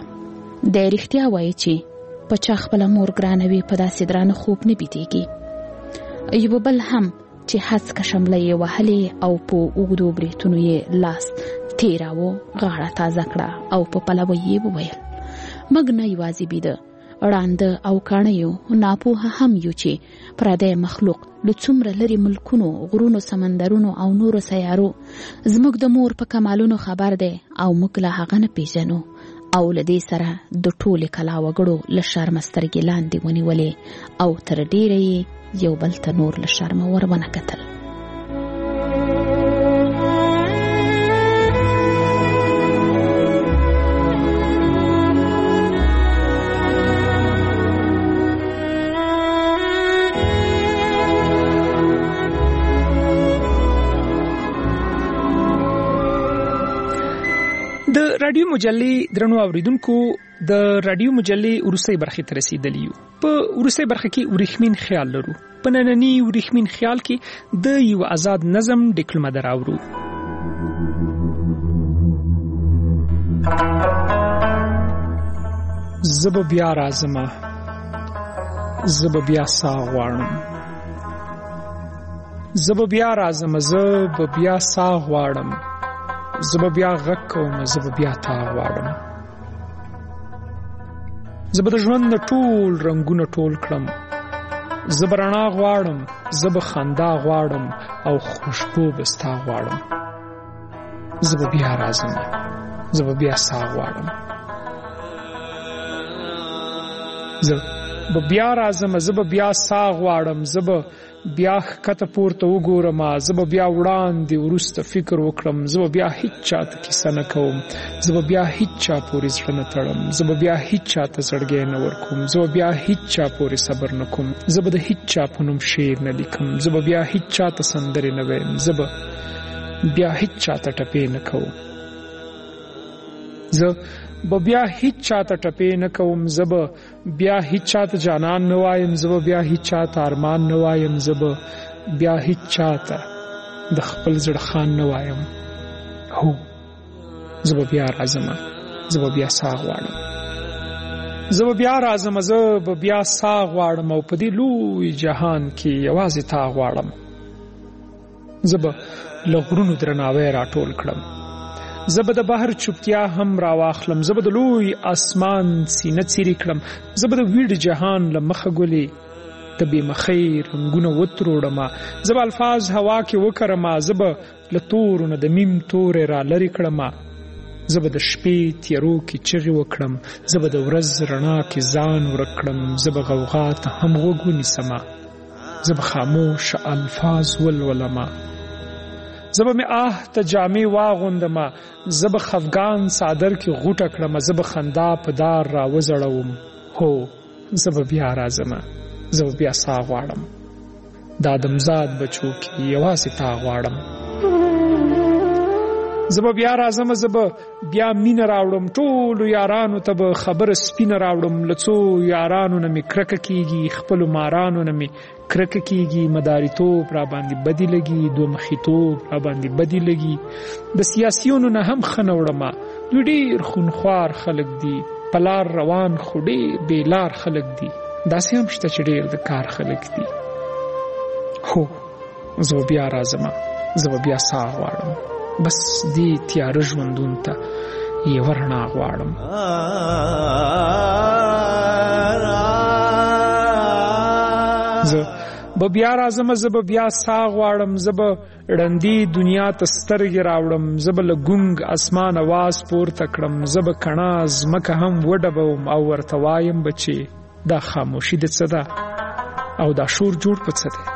د رښتیا وایي چې په چا خپله مور ګرانه وي په داسې درانه خوب نه بیدېږي. یو بل هم چې هڅه شمله یې وهلې او په اوږدو بریتونو یې لاس تیراوه، غاړه تازه کړه او په پلوه یې وویل موږ نه یوازې بیده ړانده او کاڼه یو، ناپوهه هم یو چې پردی مخلوق له څومره لرې ملکونو، غرونو، سمندرونو او نورو سیارو زموږ د مور په کمالونو خبر دی او موږ له هغه نه پیژنو او له دې سره د ټولې کلا وګړو له شرمه سترګې لاندې ونیولې او تر ډیره یې یو بل ته نور له شرمه ور ونه کتل. د رادیو مجلې درنو اوریدونکو، د رادیو مجلې وروستۍ برخې ته رسیدلی یو. په وروستۍ برخه کې ورېښمین خیال لرو. په ننني ورېښمین خیال کې د یو آزاد نظم ډیکلمه دراوړو. زه به بیا راځمه، زه به بیا ساه غواړم، زه به بیا راځمه، زه به بیا ساه غواړم، زه به بیا غږ کوم، زه به بیا تا غواړم، زه به د ژوند ټول رنګونه ټول کړم، زه به رڼا غواړم، زه به خندا غواړم او خوشبو به ستا غواړم، زه به بیا راځم، زه به بیا ساه غواړم، زه به بیا راځم، زه به بیا ساه غواړم، زه به بیا ښکته پورته وګورم، زه به بیا وړاندې وروسته فکر وکړم، زه به بیا هیڅ چاته کیسه نه کوم، زه به بیا هیڅ چا پورې زړه نه تړم، زه به بیا هیڅ چاته زړګی نه ورکوم، زه به بیا هیڅ چا پورې صبر نه کوم، زه به د هیڅ چا په نوم شعر نه لیکم، زه به بیا هیڅ چاته سندرې نه وایم، زه به بیا هیڅ چاته ټپې نه کوم، زه به بیا هیڅ چاته ټپې نه کوم، زه به بیا هیڅ چاته جانان نه وایم، زه به بیا هیڅ چاته ارمان نه وایم، زه به بیا هیڅ چاته د خپل زړه خان نه وایم. هو، زه به بیا راځم، زه به بیا ساه غواړم، زه به بیا راځم، زه به بیا ساه غواړم او په دې لوی جهان کې یوازې تا غواړم. زه به له غرونو درناوی راټول کړم، زه به د بحر چوپتیا هم راواخلم، زه به د لوی اسمان سینه څیرې کړم، زه به د ویډ جهان له مخه ګلې د بې مخۍ رنګونه وتروړم، زه به الفاظ هوا کې وکرم، زه به له تورو نه د میم تورې را لرې کړم، زه به د شپې تیارو کې چغې وکړم، زه به د ورځ رڼا کې ځان ورک کړم، زه به غوغا ته هم غوږ ونیسم، زه به خاموش الفاظ ولولم، زه به مې ته جامې واغوندم، زه به خفګان څادر کې غوټه کړم، زه به خندا په دار راوزړوم. هو، زه به بیا راځم، زه به بیا ساه غواړم، د آدمزاد بچو کې یوازې تا غواړم. زه به بیا راځم، زه به بیا مینه راوړم، ټولو یارانو ته به خبره سپینه راوړم، له څو یارانو نه مې کرکه کېږي، خپلو مارانو نه مې کرکه کېږي، مداریتوب را باندې بدې لګي، دومخیتوب را باندې بدې لګي، د سیاسیونو نه هم ښه نه وړم، دوی ډېر خونخوار خلک دي، په لار روان خو ډېر بېلار خلک دي، داسې هم شته چې ډېر د کار خلک دي. هو، زه به بیا راځم، زه به بیا ساه غواړم، بس دې تیاره ژوندون ته یوه رڼا غواړم. زه به بیا راځم، زه به بیا ساه غواړم، زه به ړندې دنیا ته سترګې راوړم، زه به له ګونګ اسمان اواز پورته کړم، زه به کڼا ځمکه هم وډبوم او ورته وایم به چې دا خاموشي د څه ده او دا شور جوړ په څه دی،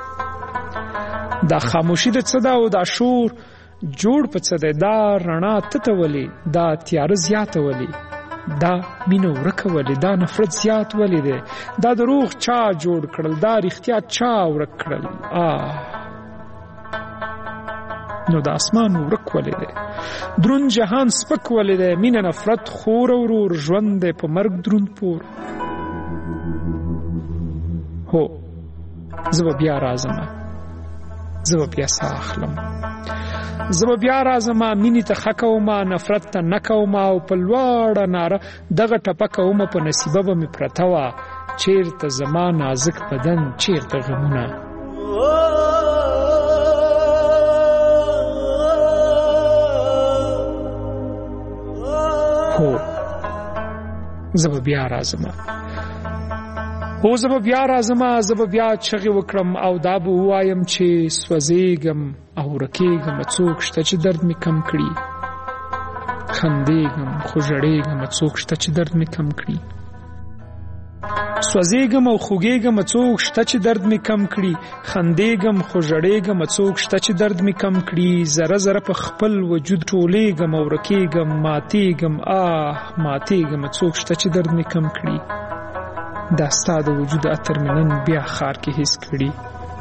دا خاموشي د څه ده او دا شور جوړ په څه دی، دا رڼا تته ولې، دا تیاره زیاته ولې، دا مینه ورکه ولې، دا نفرت زیات ولې دی، دا دروغ چا جوړ کړل، دا رښتیا چا ورک کړل، نو د اسمان ورک ولې دی، درون جهان سپک ولې دی، مینه نفرت خور او ورور، ژوند دی په مرګ دروند پور. هو، زه به بیا راځم، زه به بیا ساه اخلم، زه به بیا راځم، مینې ته ښه کوم، نفرت ته نه کوم، او په لوړه ناره دغه ټپه کوم، په نصیبه به مې پرته وه چیرته زما نازک بدن، چیرته غمونه هو زه به بیا راځم زه به بیا چغې وکړم او دا به ووایم چې سوځېږم او ورکېږم څوک شته چې درد مې کم کړي خندېږم خو ژړېږم څوک شته چې درد مې کم کړي سوځېږم او خوږېږم څوک شته چې درد مې کم کړي خندېږم خو ژړېږم څوک شته چې درد مې کم کړي ذره ذره په خپل وجود ټولېږم او ورکېږم ماتېږم ماتېږم څوک شته چې درد مې کم کړي دا ستا د وجود عطر مې نن بیا ښار کې حس کړي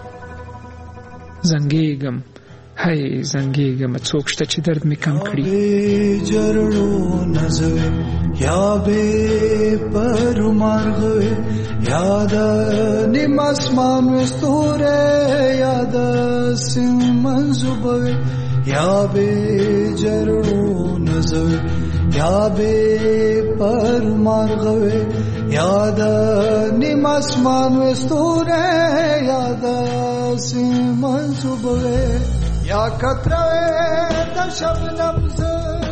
زنګېږم زنګېږم څوک شته چې درد مې کم کړي جرړو نزوي یا به پر مارغوي یاد نیم اسمان وستوره یاد سیمنزوبوي یا به جرړو نزوي یا به پر مارغوي یاد نیم اسمان وستوره یاد سیمنزوبوي یا کتره د شبنم